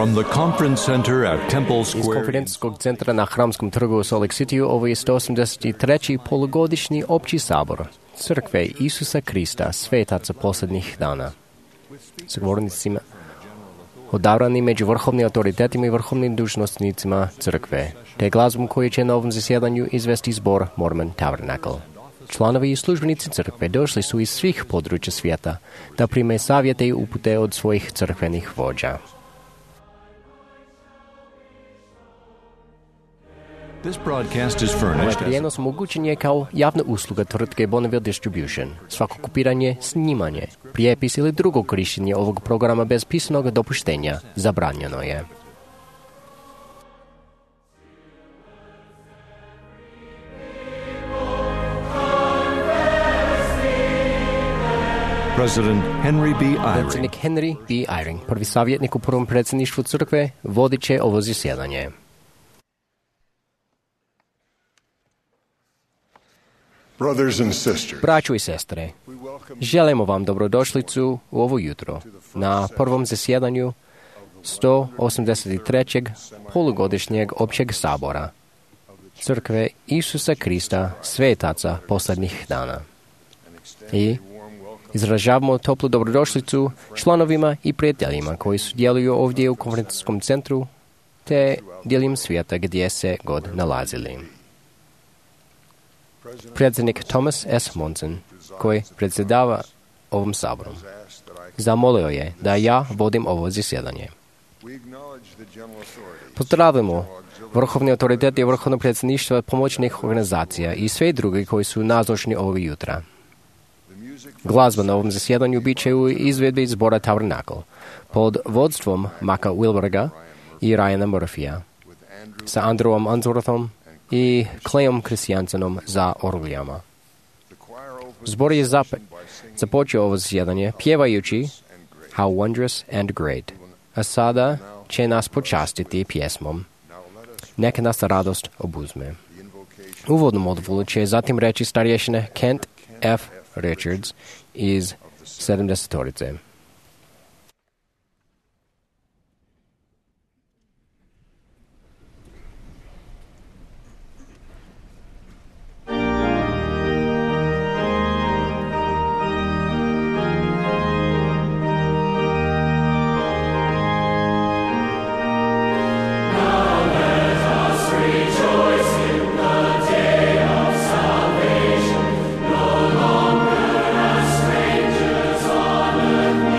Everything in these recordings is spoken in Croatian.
From the conference center at Temple Iz Square, konferencijskog centra na Hramskom trgu u Salt Lake City ovo je 183. polugodišnji opći sabor Crkve Isusa Krista, svetaca posljednjih dana. S govornicima odabrani među vrhovnim autoritetima i vrhovnim dužnosnicima crkve, te glazbom koju će na ovom zasjedanju izvesti zbor Mormon Tabernacle. Članovi i službenici crkve došli su iz svih područja svijeta da prime savjete i upute od svojih crkvenih vođa. this broadcast is Ovaj furnished as prijenos omogućen je kao javna usluga tvrtke Bonneville Distribution. Svako kopiranje, snimanje, prijepis ili drugo korištenje ovog programa bez pisanog dopuštenja zabranjeno je. President Henry B. Eyring. Predsjednik Henry B. Eyring, prvi savjetnik u prvom predsjedništvu crkve, vodit će ovo zasjedanje. Brothers and sisters, Braćo i sestre, želimo vam dobrodošlicu u ovo jutro na prvom zasjedanju 183. polugodišnjeg općeg sabora Crkve Isusa Krista, svetaca posljednjih dana. I izražavamo toplu dobrodošlicu članovima i prijateljima koji su djeluju ovdje u konferencijskom centru te diljem svijeta gdje se god nalazili. Predsjednik Thomas S. Monson, koji predsjedava ovom saborom, zamolio je da ja vodim ovo zasjedanje. Pozdravimo vrhovni autoriteti i vrhovno predsjedništvo pomoćnih organizacija i sve drugi koji su nazočni ovog jutra. Glazba na ovom zasjedanju bit će u izvedbi zbora Tabernacle pod vodstvom Maka Wilberga i Ryana Murphyja, sa Andrewom Unsworthom i Clayom Christiansenom za orglijama. Zbor je započeo ovo zasjedanje pjevajući How Wondrous and Great, a sada će nas počastiti pjesmom Neka nas radost obuzme. Uvodnu modulu će zatim reći starješine Kent F. Richards iz 70-torice. Strangers on earth.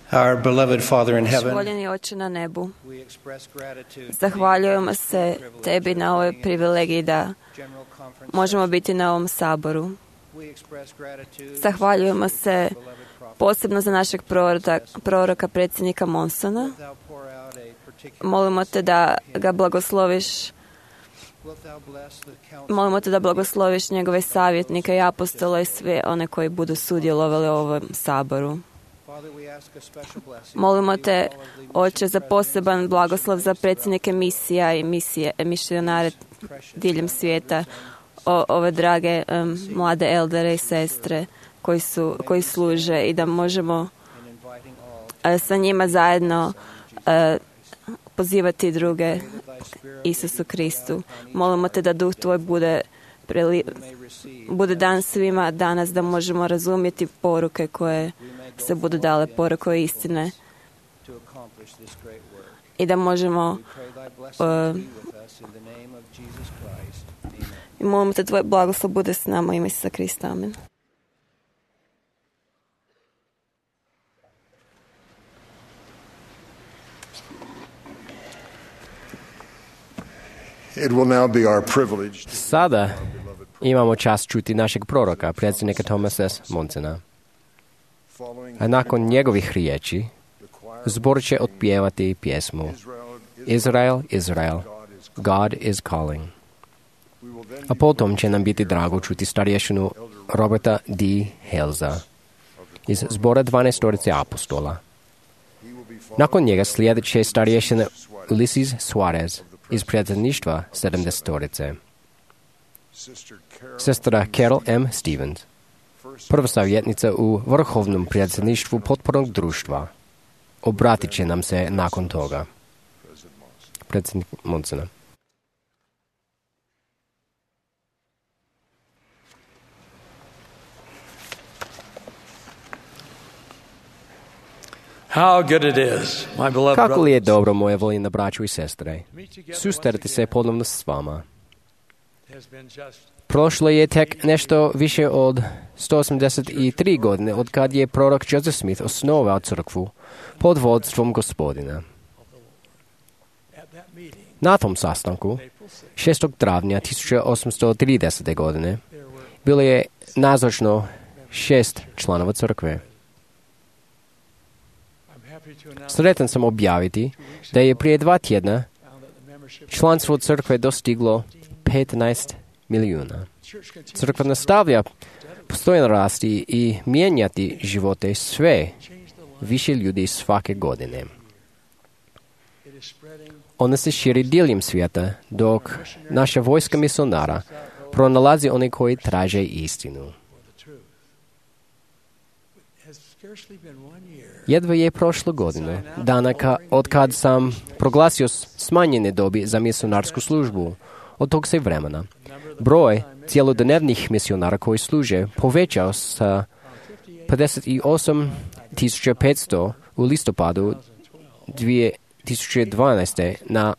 Our beloved Father in heaven, Voljeni Oče na nebu, we express gratitude zahvaljujemo se Tebi na ovoj privilegiji da General Conference. možemo biti na ovom saboru. We express gratitude Zahvaljujemo se posebno za našeg proroka predsjednika Monsona. Thou pour out a particular Molimo Te da ga blagosloviš, Wilt thou bless the council molimo Te da blagosloviš njegove savjetnike i apostole i sve one koji budu sudjelovali u ovom saboru. Father, we ask a special blessing. Molimo Te, Oče, za poseban blagoslov za predsjednike misija i misionare diljem svijeta, ove drage mlade eldere i sestre koji služe i da možemo sa njima zajedno pozivati druge Isusu Kristu. Molimo Te da Duh Tvoj bude dan svima danas, da možemo razumjeti poruke koje se budu dale, poruke istine, to accomplish this great work. i da možemo Pray thy blessing be with us in the name of Jesus Christ. Amen. i molimo Te Tvoj blagoslov bude s nama u ime Isusa Krista. Amen. It will now be our privilege to Sada imamo čast čuti našeg proroka, predsjednika Thomasa S. Monsona. following A nakon njegovih riječi, zbor će otpjevati pjesmu Izrael, Izrael, God is calling. A potom će nam biti drago čuti starješinu Roberta D. Halesa iz zbora 12 apostola. Nakon njega slijedit će starješina Ulysses Suarez iz predsjedništva 70. Sestra Carol M. Stevens, prva savjetnica u vrhovnom predsjedništvu potpornog društva, obratit će nam se nakon toga. Predsjednik Monsona. How good it is, my beloved Kako li je brothers, dobro, moje voljene braćo i sestre, susreti se ponovno s vama. has been just Prošlo je tek nešto više od 183 godine od kad je prorok Joseph Smith osnovao crkvu pod vodstvom Gospodina. at that meeting. Na tom sastanku, 6. travnja 1830. godine, bilo je nazočno 6 članova crkve. I'm happy to announce Sretan sam objaviti da je prije 2 tjedna found that the membership članstvo crkve dostiglo 15 milijuna. church continues Crkva nastavlja postojno rasti i mijenjati živote sve to change the life. više ljudi svake godine. It is spreading Ona se širi diljem svijeta, dok naša vojska misionara pronalazi one koji traže istinu. for the truth. It has scarcely been 1 year Jedva je prošlo godine, dana od kad sam proglasio smanjene dobi za misionarsku službu. Od tog se vremena broj cjelodnevnih misionara koji služe povećao sa 58.500 u listopadu 2012. na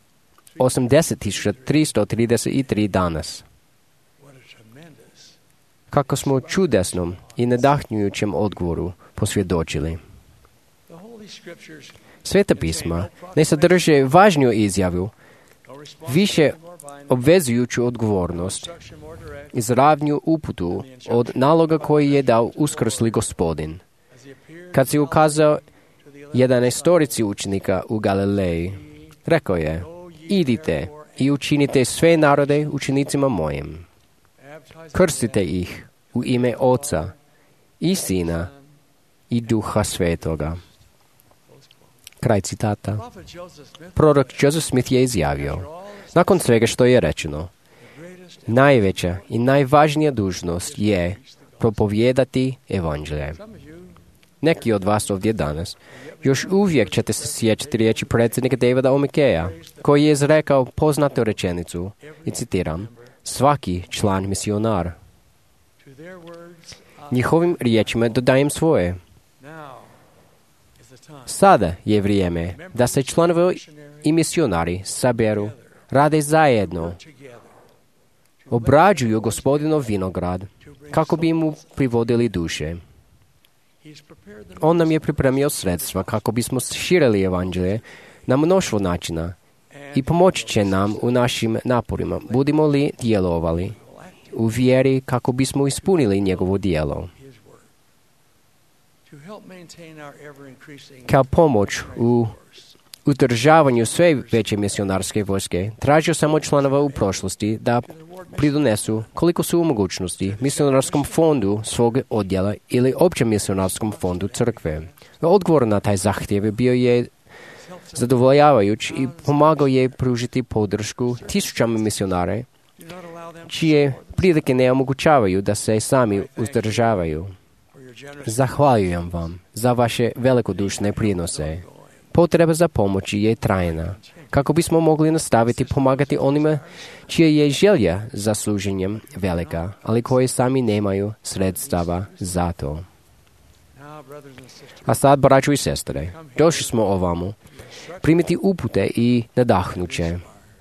80.333 danas. what a tremendous Kako smo čudesnom i nadahnjujućem odgovoru posvjedočili. the holy scriptures Sveta pisma ne sadrže važniju izjavu, no više responsibility more binding, obvezujuću odgovornost, instruction more direct, izravnju uputu od naloga koji je dao uskrsli Gospodin. as he appeared Kad se ukazao to the 11 učenika u Galileji, rekao je: idite i učinite sve narode učenicima mojim. baptized Krstite ih u ime Oca i Sina i Duha Svetoga. Kraj citata. prophet Joseph Smith, Prorok Joseph Smith je izjavio: nakon svega što je rečeno, najveća i najvažnija dužnost je propovijedati evanđelje. some of you Neki od vas ovdje danas još uvijek ćete se sjećati riječi predsjednika Davida Omikeja, koji je izrekao poznatu rečenicu, i citiram: svaki član misionar. to their words, Njihovim riječima dodajem svoje. now is the time. Sada je vrijeme da se članovi i misionari saberu, rade zajedno, Together obrađuju Gospodinov vinograd kako bi mu privodili duše. On nam je pripremio sredstva kako bismo širili evanđelje na mnoštvo načina i pomoći će nam u našim naporima. Budimo li djelovali u vjeri kako bismo ispunili njegovo djelo. Kao pomoć u udržavanju sve veće misionarske vojske, tražio sam od članova u prošlosti da pridonesu koliko su u mogućnosti misionarskom fondu svog odjela ili općem misionarskom fondu crkve. Odgovor na taj zahtjev bio je zadovoljavajuć i pomagao je pružiti podršku tisućama misionare čije prilike ne omogućavaju da se sami uzdržavaju. Zahvaljujem vam za vaše velikodušne prinose. Potreba za pomoći je trajna, kako bismo mogli nastaviti pomagati onima čija je želja za služenjem velika, ali koji sami nemaju sredstava za to. A sad, braćo i sestre, došli smo ovamo primiti upute i nadahnuće.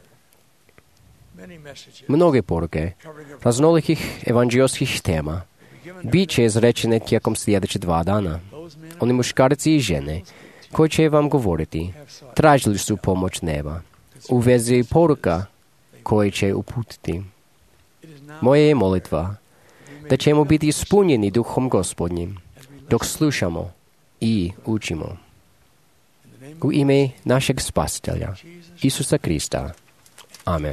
Mnoge poruke raznolikih evanđelskih tema bit će izrečene tijekom sljedeće 2 dana. Oni muškarci i žene koji će vam govoriti tražili su pomoć neba u vezi poruka koje će uputiti. Moja je molitva da ćemo biti ispunjeni duhom Gospodnjim dok slušamo i učimo. U ime našeg Spasitelja, Isusa Krista. Amen.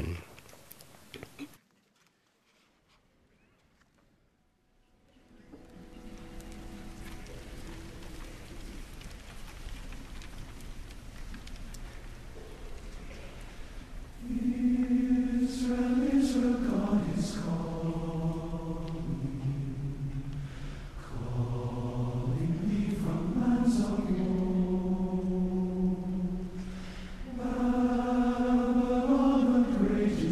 Great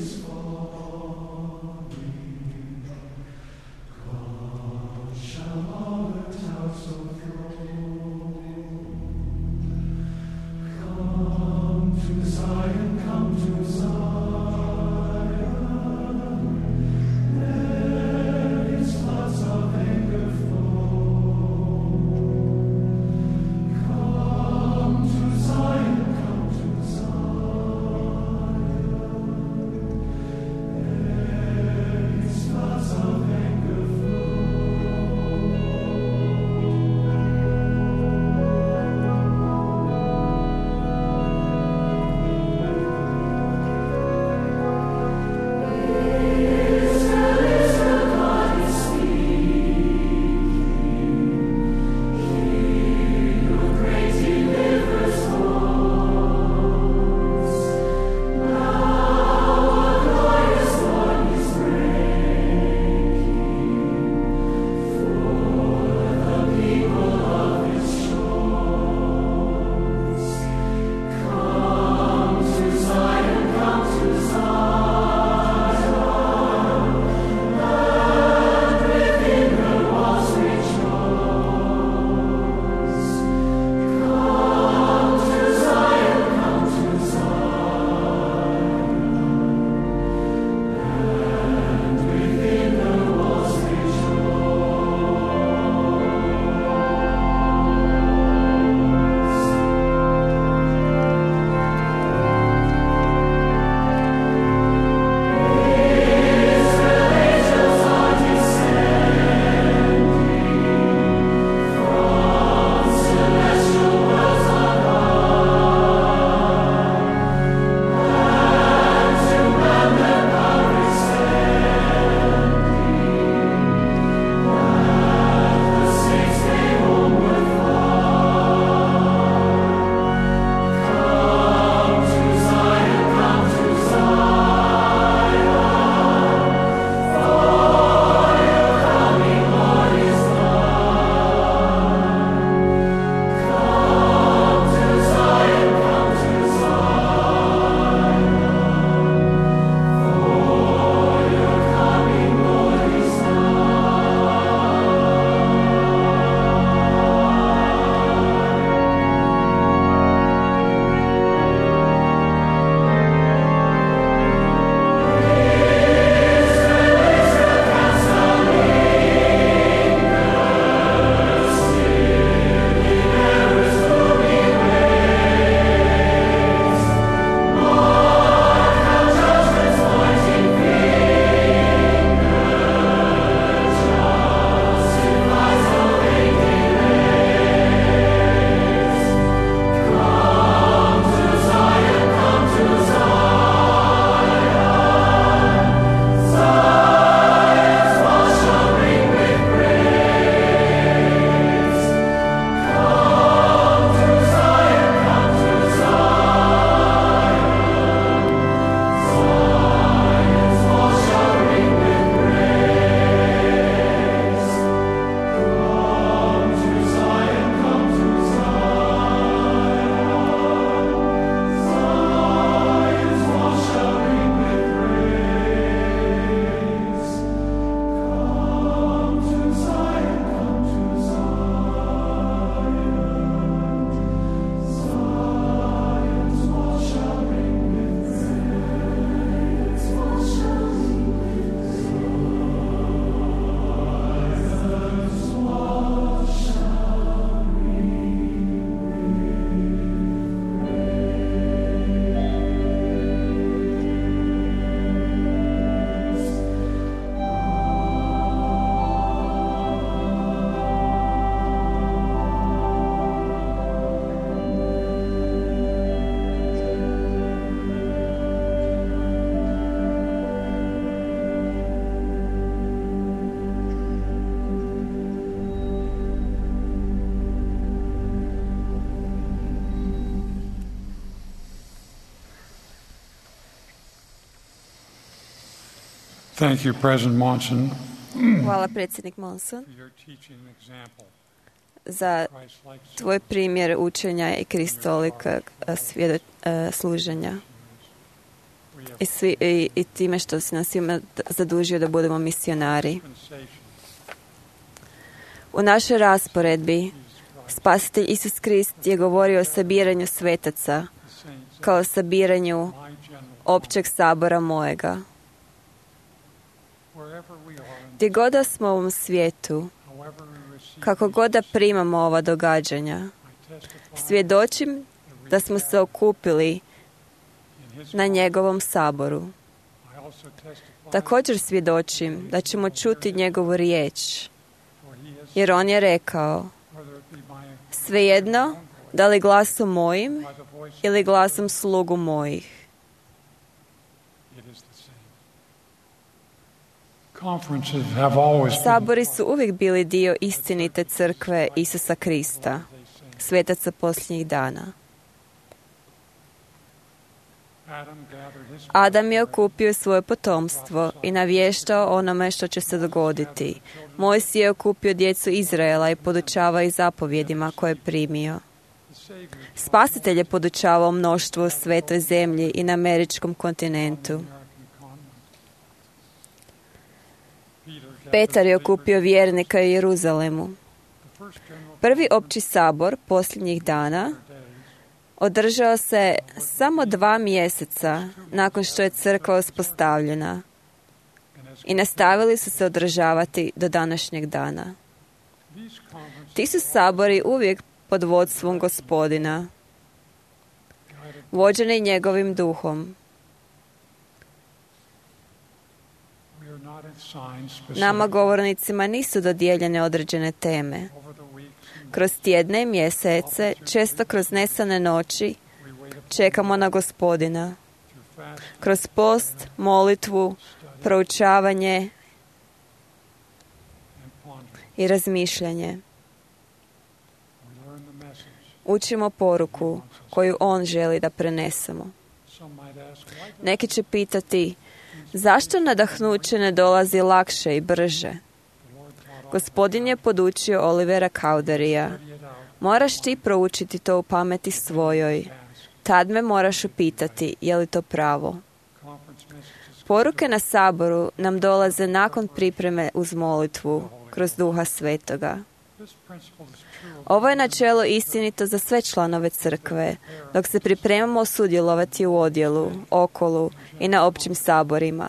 Thank you, President Monson, Hvala predsjednik Monson for your teaching example. za Christ-like tvoj primjer učenja i kristolikog služenja. I time što si nas svima zadužio da budemo misionari. U našoj rasporedbi Spasitelj Isus Krist je govorio o sabiranju svetaca kao o sabiranju općeg sabora mojega. Gdje god da smo u ovom svijetu, kako god da primamo ova događanja, svjedočim da smo se okupili na njegovom saboru. Također svjedočim da ćemo čuti njegovu riječ, jer on je rekao, svejedno, da li glasom mojim ili glasom slugu mojih. Sabori su uvijek bili dio istinite crkve Isusa Krista, svetaca posljednjih dana. Adam je okupio svoje potomstvo i navještao onome što će se dogoditi. Mojsije je okupio djecu Izraela i podučavao ih zapovjedima koje je primio. Spasitelj je podučavao mnoštvo u svetoj zemlji i na američkom kontinentu. Petar je okupio vjernika u Jeruzalemu. Prvi opći sabor posljednjih dana održao se samo 2 mjeseca nakon što je crkva uspostavljena i nastavili su se održavati do današnjeg dana. Ti su sabori uvijek pod vodstvom Gospodina, vođeni njegovim duhom. Nama govornicima nisu dodijeljene određene teme. Kroz tjedne i mjesece, često kroz nesane noći, čekamo na Gospodina. Kroz post, molitvu, proučavanje i razmišljanje. Učimo poruku koju on želi da prenesemo. Neki će pitati, zašto nadahnuće ne dolazi lakše i brže? Gospodin je podučio Olivera Cowderija. Moraš ti proučiti to u pameti svojoj. Tad me moraš upitati, je li to pravo? Poruke na saboru nam dolaze nakon pripreme uz molitvu, kroz Duha Svetoga. Ovo je načelo istinito za sve članove crkve, dok se pripremamo sudjelovati u odjelu, okolu i na općim saborima.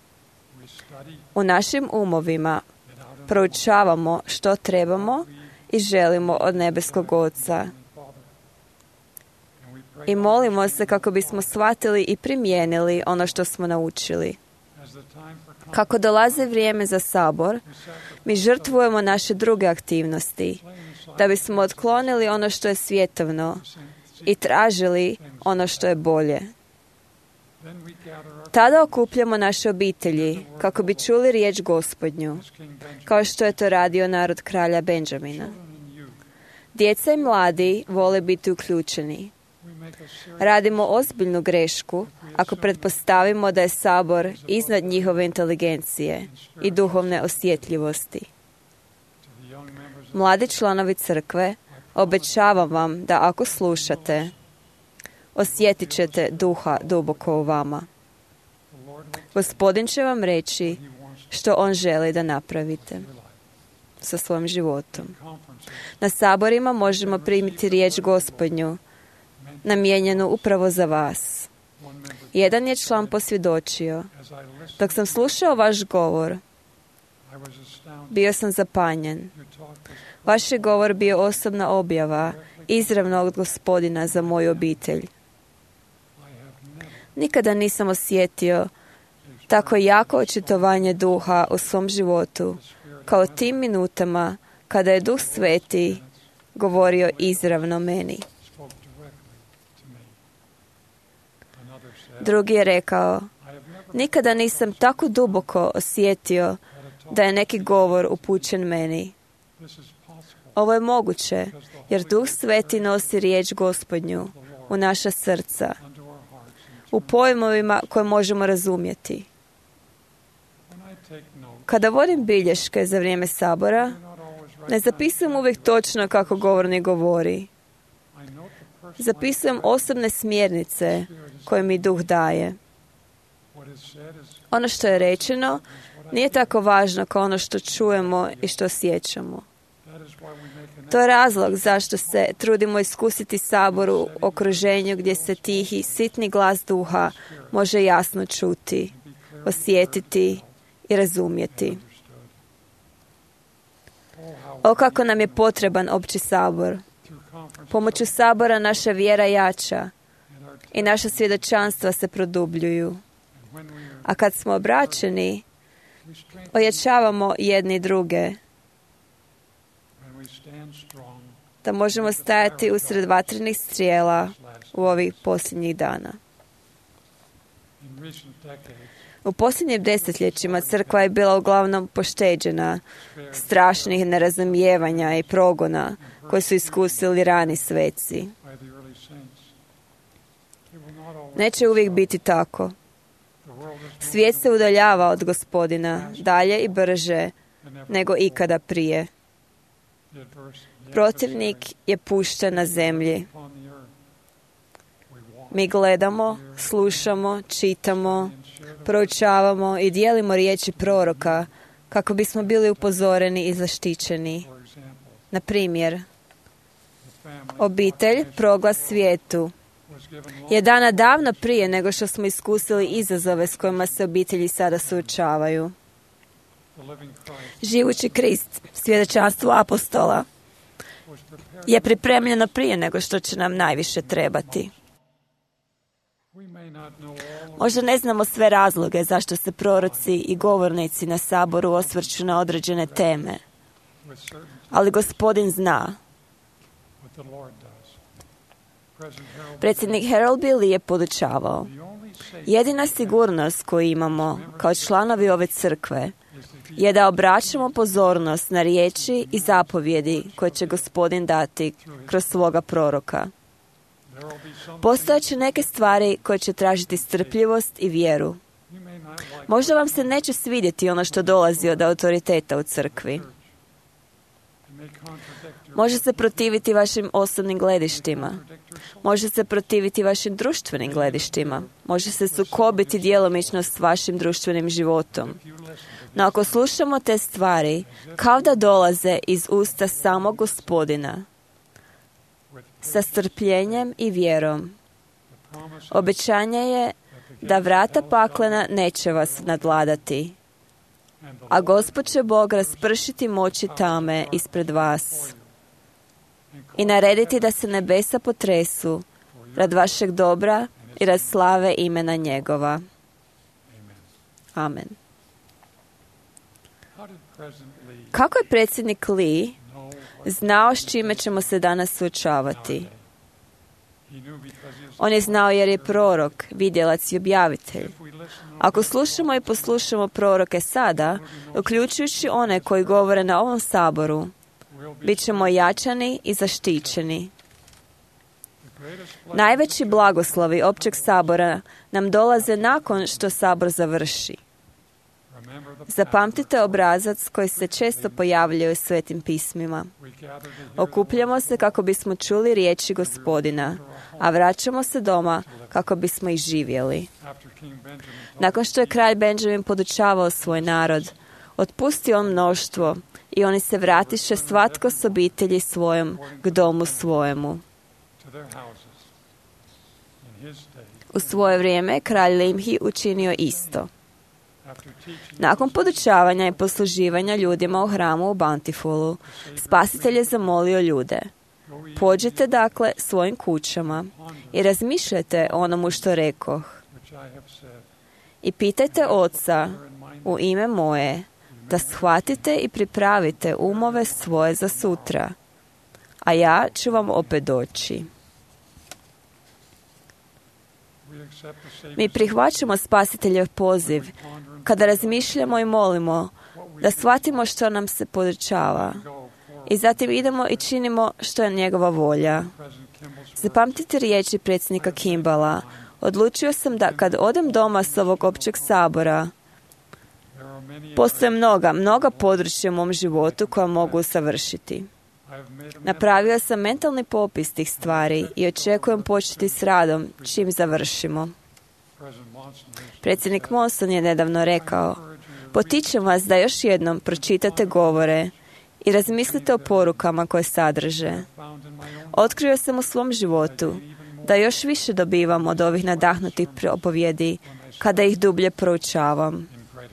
U našim umovima proučavamo što trebamo i želimo od nebeskog Oca. I molimo se kako bismo shvatili i primijenili ono što smo naučili. Kako dolazi vrijeme za sabor, mi žrtvujemo naše druge aktivnosti, da bismo otklonili ono što je svjetovno i tražili ono što je bolje. Tada okupljamo naše obitelji kako bi čuli riječ Gospodnju, kao što je to radio narod kralja Benjamina. Djeca i mladi vole biti uključeni. Radimo ozbiljnu grešku ako pretpostavimo da je sabor iznad njihove inteligencije i duhovne osjetljivosti. Mladi članovi crkve, obećavam vam da ako slušate, osjetit ćete duha duboko u vama. Gospodin će vam reći što on želi da napravite sa svojim životom. Na saborima možemo primiti riječ Gospodnju, namijenjenu upravo za vas. Jedan je član posvjedočio, dok sam slušao vaš govor, bio sam zapanjen. Vaš je govor bio osobna objava, izravno od Gospodina za moju obitelj. Nikada nisam osjetio tako jako očitovanje duha u svom životu, kao tim minutama kada je Duh Sveti govorio izravno meni. Drugi je rekao, nikada nisam tako duboko osjetio da je neki govor upućen meni. Ovo je moguće, jer Duh Sveti nosi riječ Gospodnju u naša srca, u pojmovima koje možemo razumjeti. Kada vodim bilješke za vrijeme sabora, ne zapisujem uvijek točno kako govornik govori. Zapisujem osobne smjernice koje mi duh daje. Ono što je rečeno nije tako važno kao ono što čujemo i što osjećamo. To je razlog zašto se trudimo iskusiti sabor u okruženju gdje se tihi, sitni glas duha može jasno čuti, osjetiti i razumjeti. O kako nam je potreban opći sabor. Pomoću sabora naša vjera jača i naša svjedočanstva se produbljuju. A kad smo obraćeni, ojačavamo jedni druge, da možemo stajati usred vatrenih strijela u ovih posljednjih dana. U posljednjim desetljećima crkva je bila uglavnom pošteđena strašnih nerazumijevanja i progona koje su iskusili rani sveci. Neće uvijek biti tako. Svijet se udaljava od Gospodina dalje i brže nego ikada prije. Protivnik je pušten na zemlji. Mi gledamo, slušamo, čitamo, proučavamo i dijelimo riječi proroka kako bismo bili upozoreni i zaštićeni. Na primjer, obitelj, proglas svijetu, je dana davno prije nego što smo iskusili izazove s kojima se obitelji sada suočavaju. Živući Krist, svjedočanstvo apostola, je pripremljeno prije nego što će nam najviše trebati. Možda ne znamo sve razloge zašto se proroci i govornici na saboru osvrću na određene teme, ali Gospodin zna. Predsjednik Harold B. Lee je podučavao: jedina sigurnost koju imamo kao članovi ove crkve je da obraćamo pozornost na riječi i zapovjedi koje će Gospodin dati kroz svoga proroka. Postojeće neke stvari koje će tražiti strpljivost i vjeru. Možda vam se neće svidjeti ono što dolazi od autoriteta u crkvi. Može se protiviti vašim osobnim gledištima. Može se protiviti vašim društvenim gledištima. Može se sukobiti djelomično s vašim društvenim životom. No ako slušamo te stvari, kao da dolaze iz usta samog Gospodina, sa strpljenjem i vjerom, obećanje je da vrata paklena neće vas nadvladati, a Gospod će Bog raspršiti moći tame ispred vas i narediti da se nebesa potresu rad vašeg dobra i rad slave imena njegova. Amen. Kako je predsjednik Lee znao s čime ćemo se danas suočavati? On je znao jer je prorok, vidjelac i objavitelj. Ako slušamo i poslušamo proroke sada, uključujući one koji govore na ovom saboru, bit ćemo jačani i zaštićeni. Najveći blagoslovi općeg sabora nam dolaze nakon što sabor završi. Zapamtite obrazac koji se često pojavljuje u svetim pismima. Okupljamo se kako bismo čuli riječi Gospodina, a vraćamo se doma kako bismo ih živjeli. Nakon što je kralj Benjamin podučavao svoj narod, otpustio on mnoštvo i oni se vratiše svatko s obitelji svojom k domu svojemu. U svoje vrijeme kralj Limhi učinio isto. Nakon podučavanja i posluživanja ljudima u hramu u Bountifulu, Spasitelj je zamolio ljude: pođite dakle svojim kućama i razmišljajte o onomu što rekoh. I pitajte Oca u ime moje da shvatite i pripravite umove svoje za sutra, a ja ću vam opet doći. Mi prihvaćamo Spasiteljev poziv kada razmišljamo i molimo da shvatimo što nam se podučava i zatim idemo i činimo što je njegova volja. Zapamtite riječi predsjednika Kimballa: odlučio sam da kad odem doma s ovog općeg sabora, Postoje mnoga područja u mom životu koja mogu usavršiti. Napravio sam mentalni popis tih stvari i očekujem početi s radom čim završimo. Predsjednik Monson je nedavno rekao: potičem vas da još jednom pročitate govore i razmislite o porukama koje sadrže. Otkrio sam u svom životu da još više dobivam od ovih nadahnutih propovjedi kada ih dublje proučavam.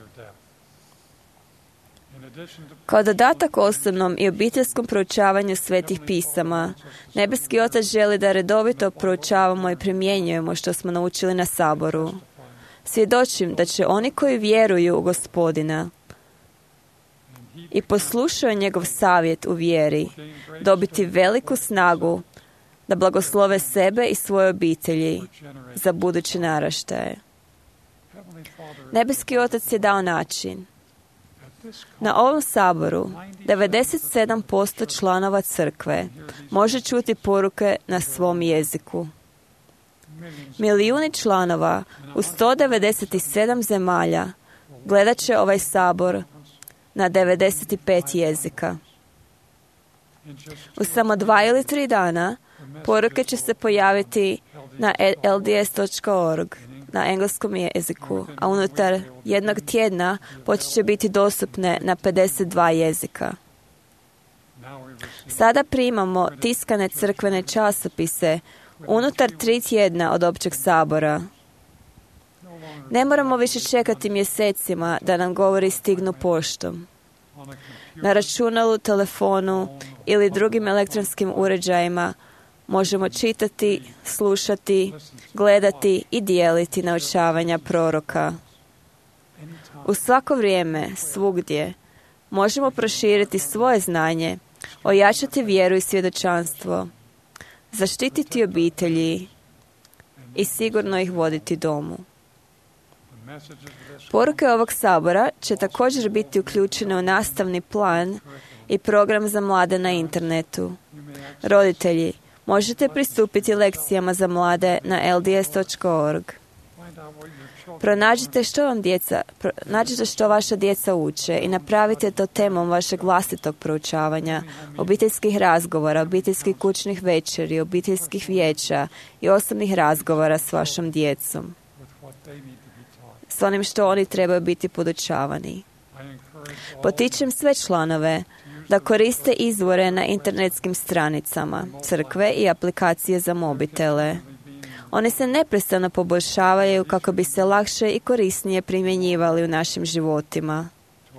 Kao dodatak osobnom i obiteljskom proučavanju svetih pisama, Nebeski Otac želi da redovito proučavamo i primjenjujemo što smo naučili na saboru. Svjedočim da će oni koji vjeruju u Gospodina i poslušaju njegov savjet u vjeri dobiti veliku snagu da blagoslove sebe i svoje obitelji za buduće naraštaje. Nebeski Otac je dao način. Na ovom saboru 97% članova crkve može čuti poruke na svom jeziku. Milijuni članova u 197 zemalja gledat će ovaj sabor na 95 jezika. U samo 2 ili 3 dana poruke će se pojaviti na lds.org na engleskom jeziku, a unutar jednog tjedna počet će biti dostupne na 52 jezika. Sada primamo tiskane crkvene časopise unutar 3 tjedna od općeg sabora. Ne moramo više čekati mjesecima da nam govori stignu poštom. Na računalu, telefonu ili drugim elektronskim uređajima možemo čitati, slušati, gledati i dijeliti naučavanja proroka. U svako vrijeme, svugdje, možemo proširiti svoje znanje, ojačati vjeru i svjedočanstvo, zaštititi obitelji i sigurno ih voditi domu. Poruke ovog sabora će također biti uključene u nastavni plan i program za mlade na internetu. Roditelji, možete pristupiti lekcijama za mlade na lds.org. Pronađite što vaša djeca uče i napravite to temom vašeg vlastitog proučavanja, obiteljskih razgovora, obiteljskih kućnih večeri, obiteljskih vijeća i osobnih razgovora s vašom djecom. S onim što oni trebaju biti podučavani. Potičem sve članove da koriste izvore na internetskim stranicama crkve i aplikacije za mobitele. Oni se neprestano poboljšavaju kako bi se lakše i korisnije primjenjivali u našim životima.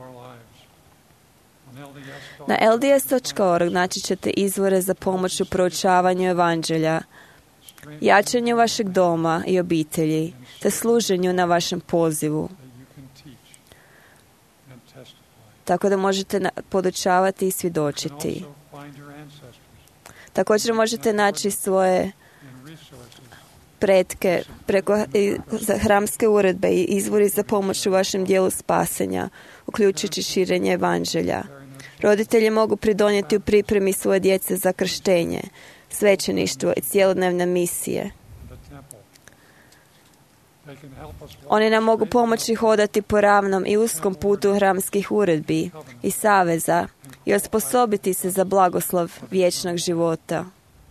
Na lds.org naći ćete izvore za pomoć u proučavanju evanđelja, jačanju vašeg doma i obitelji, te služenju na vašem pozivu. Tako da možete podučavati i svjedočiti. Također možete naći svoje pretke preko hramske uredbe i izvori za pomoć u vašem dijelu spasenja, uključujući širenje evanđelja. Roditelji mogu pridonijeti u pripremi svoje djece za krštenje, svećeništvo i cjelodnevne misije. Oni nam mogu pomoći hodati po ravnom i uskom putu hramskih uredbi i saveza i osposobiti se za blagoslov vječnog života.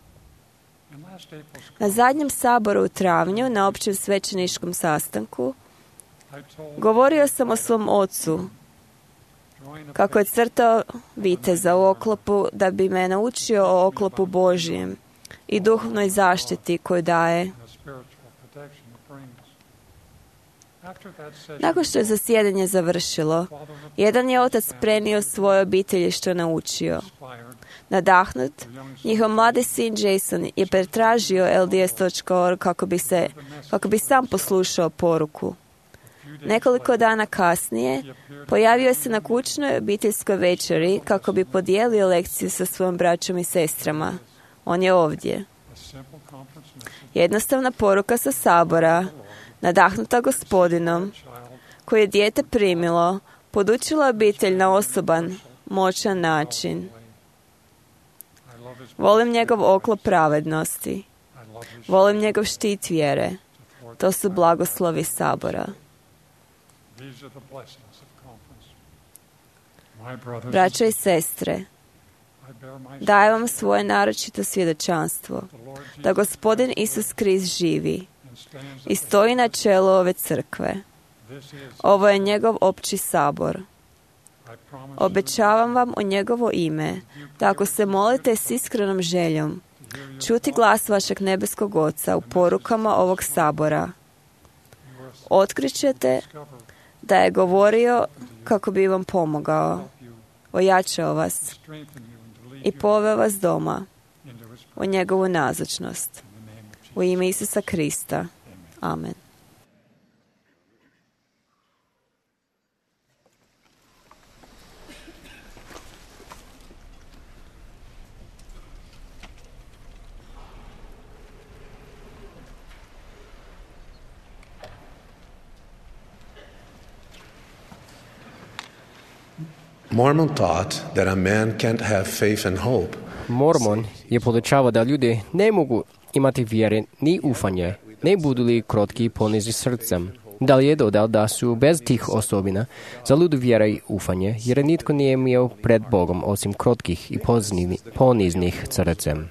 Na zadnjem saboru u travnju, na općem svećeničkom sastanku, govorio sam o svom ocu, kako je crtao viteza u oklopu da bi me naučio o oklopu Božjem i duhovnoj zaštiti koju daje. Nakon što je zasjedanje završilo, jedan je otac prenio svoje obitelji što je naučio. Nadahnut, njihov mladi sin Jason je pretražio lds.org kako bi sam poslušao poruku. Nekoliko dana kasnije pojavio se na kućnoj obiteljskoj večeri kako bi podijelio lekciju sa svojom braćom i sestrama. On je ovdje. Jednostavna poruka sa sabora, nadahnuta Gospodinom, koji je dijete primilo, podučila obitelj na osoban, moćan način. Volim njegov oklop pravednosti. Volim njegov štit vjere. To su blagoslovi sabora. Braćo i sestre, dajem vam svoje naročito svjedočanstvo da Gospodin Isus Krist živi i stoji na čelu ove crkve. Ovo je njegov opći sabor. Obećavam vam u njegovo ime da ako se molite s iskrenom željom čuti glas vašeg nebeskog Oca u porukama ovog sabora, otkrićete da je govorio kako bi vam pomogao, ojačao vas i poveo vas doma u njegovu nazočnost. U ime Isusa Krista. Amen. Mormon taught that a man can't have faith and hope Mormon je podučavao da ljudi ne mogu imati vjere ni ufanje, ne budu li krotki i ponizni srcem. Da li je dodao da su bez tih osobina zaludu vjera i ufanje, jer nitko nije imao pred Bogom osim krotkih i poniznih srcem.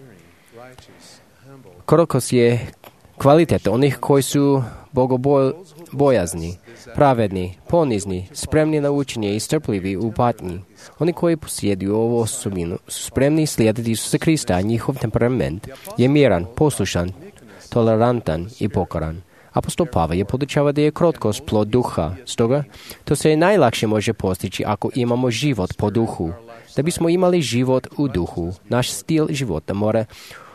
Krotkost je kvalitet onih koji su bogobojazni, pravedni, ponizni, spremni na učenje i strpljivi u patnji. Oni koji posjeduju ovu osobinu su spremni slijediti Isusa Krista, a njihov temperament je miran, poslušan, tolerantan i pokoran. Apostol Pavao je podučava da je krotkost plod duha. Stoga, to se najlakše može postići ako imamo život po duhu. Da bismo imali život u duhu, naš stil života mora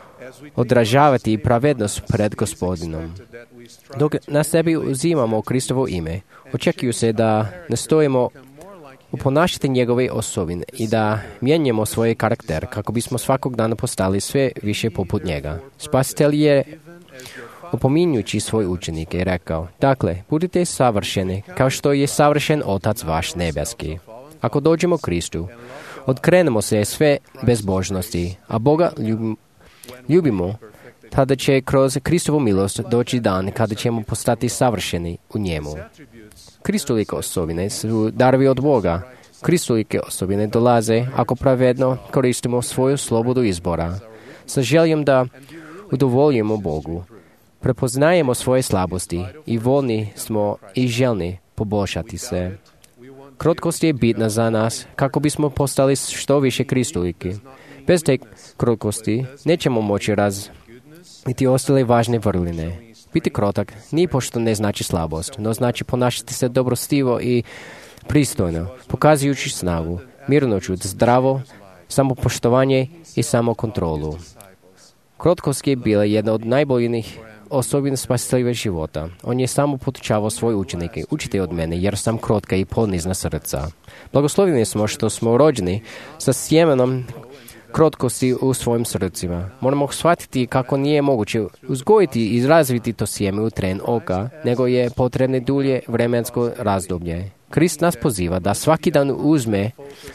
odražavati pravednost pred Gospodinom. Dok na sebi uzimamo Kristovo ime, očekuju se da nastojimo uponašati njegove osobine i da mijenjamo svoj karakter kako bismo svakog dana postali sve više poput njega. Spasitelj je, opominjući svoje učenike, rekao: dakle, budite savršeni kao što je savršen Otac vaš nebeski. Ako dođemo Kristu, odkrenemo se sve bezbožnosti, a Boga ljubimo, tada će kroz Kristovu milost doći dan kada ćemo postati savršeni u njemu. Kristolike osobine su darovi od Boga. Kristolike osobine dolaze ako pravedno koristimo svoju slobodu izbora, sa željom da udovoljimo Bogu. Prepoznajemo svoje slabosti i voljni smo i željni poboljšati se. Krotkost je bitna za nas kako bismo postali što više kristoliki. Bez te krotkosti nećemo moći razviti ostale važne vrline. Biti krotak nipošto ne znači slabost, no znači ponašati se dobrostivo i pristojno, pokazujući snagu, mirnoću, zdravo, samopoštovanje i samokontrolu. Krotkost je bila jedna od najboljih osobina Spasiteljeva života. On je samo podučavao svoje učenike: učite od mene, jer sam krotka i ponizna srca. Blagoslovljeni smo što smo rođeni sa sjemenom krotkosti u svojim srcima. Moramo shvatiti kako nije moguće uzgojiti i razviti to sjeme u tren oka, nego je potrebno dulje vremensko razdoblje. Krist nas poziva da svaki dan uzme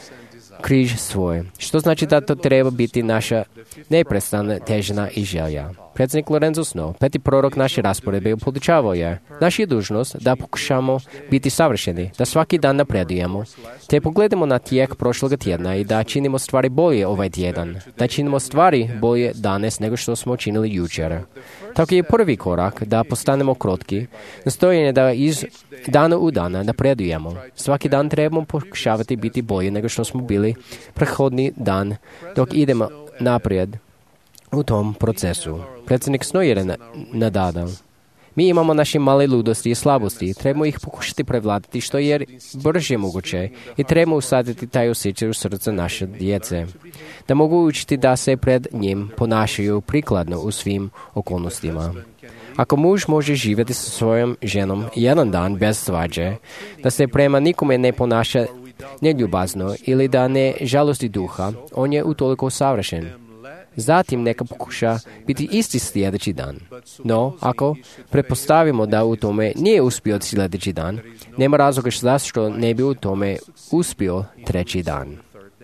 križ svoj, što znači da to treba biti naša neprestana težina i želja. Predsjednik Lorenzo Snow, peti prorok naše rasporedbe, podučavao je: naša je dužnost da pokušamo biti savršeni, da svaki dan napredujemo, te pogledamo na tijek prošloga tjedna i da činimo stvari bolje ovaj tjedan, da činimo stvari bolje danas nego što smo činili jučer. Tako je prvi korak da postanemo krotki, nastojanje da iz dana u dana napredujemo. Svaki dan trebamo pokušavati biti bolje nego što smo bili prethodni dan, dok idemo naprijed u tom procesu. Predsjednik Snow je nadadao: mi imamo naše male ludosti i slabosti, trebamo ih pokušati prevladati što je brže moguće i trebamo usaditi taj osjećaj u srce naše djece, da mogu učiti da se pred njim ponašaju prikladno u svim okolnostima. Ako muž može živjeti sa svojom ženom jedan dan bez svađe, da se prema nikome ne ponaša neljubazno ili da ne žalosti duha, on je utoliko savršen. Zatim neka pokuša biti isti sljedeći dan. No, ako pretpostavimo da u tome nije uspio sljedeći dan, nema razloga zašto ne bi u tome uspio treći dan.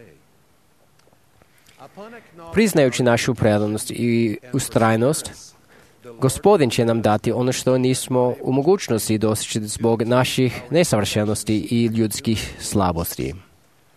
Priznajući našu predanost i ustrajnost, Gospodin će nam dati ono što nismo u mogućnosti dostići zbog naših nesavršenosti i ljudskih slabosti.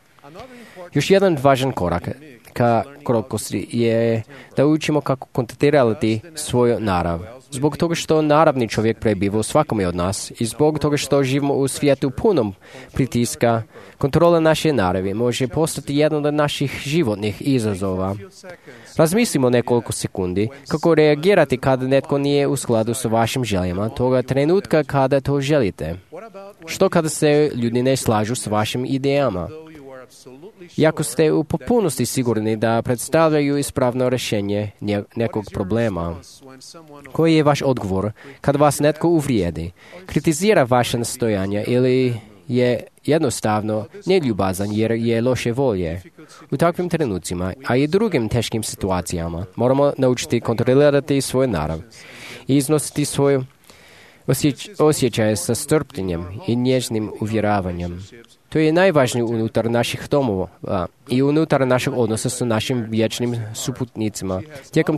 Još jedan važan korak ka krotkosti je da učimo kako kontrolirati svoju narav. Zbog toga što naravni čovjek prebiva u svakome od nas i zbog toga što živimo u svijetu punom pritiska, kontrola naše naravi može postati jedan od naših životnih izazova. Razmislimo nekoliko sekundi kako reagirati kada netko nije u skladu sa vašim željama, toga trenutka kada to želite. Što kada se ljudi ne slažu s vašim idejama? Iako ste u potpunosti sigurni da predstavljaju ispravno rješenje nekog problema, koji je vaš odgovor kada vas netko uvrijedi, kritizira vaše nastojanja ili je jednostavno neljubazan jer je loše volje? U takvim trenucima, a i drugim teškim situacijama, moramo naučiti kontrolirati svoj narav i iznositi svoju osjećaje sa strpljenjem i nježnim uvjeravanjem. To je najvažnije unutar naših domova i unutar našeg odnosa sa našim vječnim suputnicima. Tijekom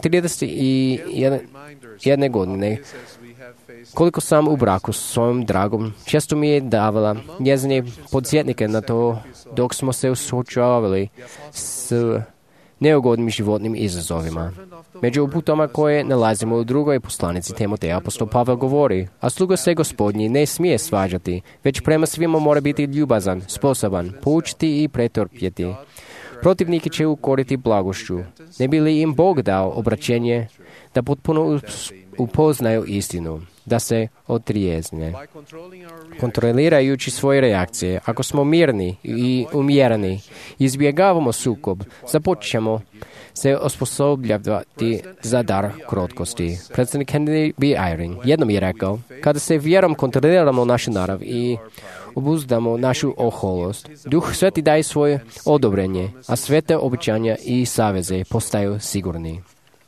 31 godine, koliko sam u braku s svojom dragom, često mi je davala njezine podsjetnike na to dok smo se suočavali s neugodnim životnim izazovima. Među uputama koje nalazimo u drugoj poslanici Timoteja, apostol Pavel govori, a sluga se Gospodnji ne smije svađati, već prema svima mora biti ljubazan, sposoban, poučiti i pretrpjeti. Protivniki će ukoriti blagošću. Ne bi li im Bog dao obraćenje da potpuno upoznaju istinu, da se otrijezne. Kontrolirajući svoje reakcije, ako smo mirni i umjereni, izbjegavamo sukob, započnemo se osposobljavati za dar krotkosti. Predsjednik Henry B. Eyring jednom je rekao, kada se vjerom kontroliramo našu narav i obuzdamo našu oholost, Duh Sveti daje svoje odobrenje, a svete obećanja i saveze postaju sigurni.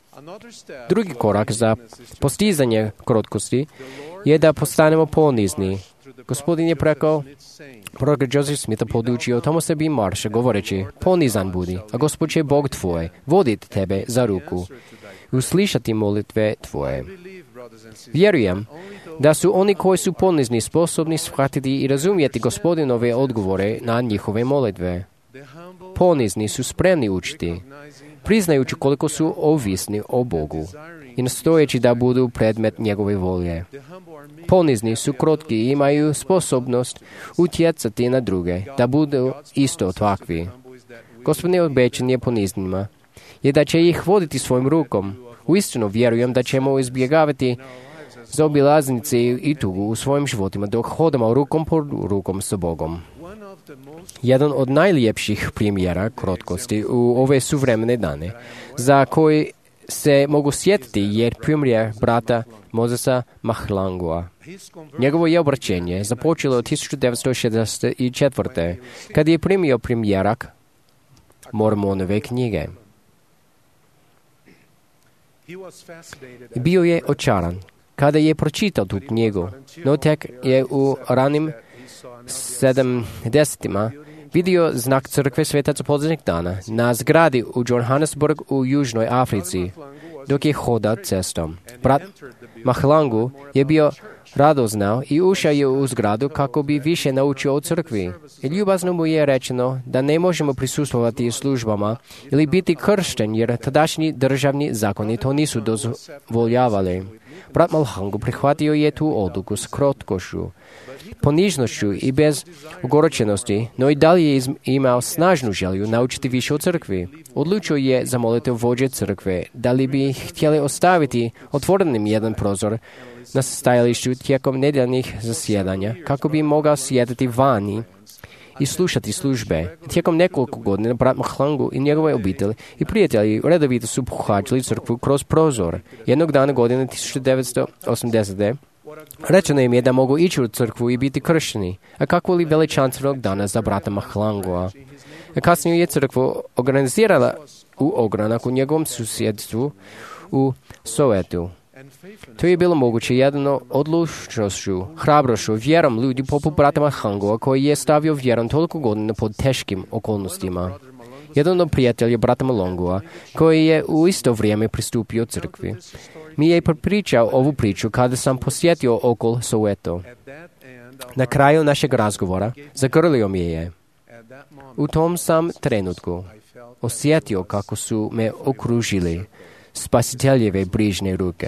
Drugi korak za postizanje krotkosti je da postanemo ponizni. Gospodin je rekao, prorok Joseph Smith podučio Thomasa B. Marsha govoreći, ponizan budi, a Gospod će Bog tvoj voditi tebe za ruku, uslišati molitve tvoje. Vjerujem da su oni koji su ponizni sposobni shvatiti i razumjeti Gospodinove odgovore na njihove molitve. Ponizni su spremni učiti, priznajući koliko su ovisni o Bogu i nastojeći da budu predmet njegove volje. Ponizni su krotki i imaju sposobnost utjecati na druge, da budu isto takvi. Gospodin obećan je poniznima, je da će ih voditi svojim rukom. Uistinu vjerujem da ćemo izbjegavati zaobilaznice i tugu u svojim životima dok hodamo rukom pod rukom sa Bogom. Jedan od najljepših primjera krotkosti u ove suvremene dane, za koji se mogu sjetiti je primjer brata Mosesa Mahlangua. Njegovo je obraćenje započelo od 1964. kad je primio primjerak Mormonove knjige. Bio je očaran kada je pročitao tu knjigu, no tek je u ranim 70-ima vidio znak crkve Svetaca posljednjeg dana na zgradi u Johannesburg u Južnoj Africi, dok je hodao cestom. Brat Mahlangu je bio radoznao i ušao je u zgradu kako bi više naučio o crkvi. I ljubazno mu je rečeno da ne možemo prisustvovati službama ili biti kršten jer tadašnji državni zakoni to nisu dozvoljavali. Brat Mahlangu prihvatio je tu odluku s krotkošću, ponižnošću i bez ogorčenosti, no i dalje je imao snažnu želju naučiti više o crkvi. Odlučio je zamoliti vođe crkve da li bi htjeli ostaviti otvorenim jedan prozor na stajalištu tijekom nedjeljnih zasjedanja, kako bi mogao sjediti vani i slušati službe. Tijekom nekoliko godina brat Mahlangu i njegove obitelji i prijatelji redovito su pohađali crkvu kroz prozor. Jednog dana godine 1980. rečeno im je da mogu ići u crkvu i biti kršteni, a kako li veličanstvenog dana za brata Mahlangua. A kasnije je crkvu organizirala u ogranak u njegovom susjedstvu u Sowetu. To je bilo moguće jedno odlučnošću, hrabrošću, vjerom ljudi poput brata Mahlangua koji je stavio vjerom toliko godina pod teškim okolnostima. Jedan od prijatelja brata Mahlangua koji je u isto vrijeme pristupio crkvi mi je pričao ovu priču kada sam posjetio okol Soweto. Na kraju našeg razgovora zagrlio mi je. U tom sam trenutku osjetio kako su me okružili spasiteljeve brižne ruke.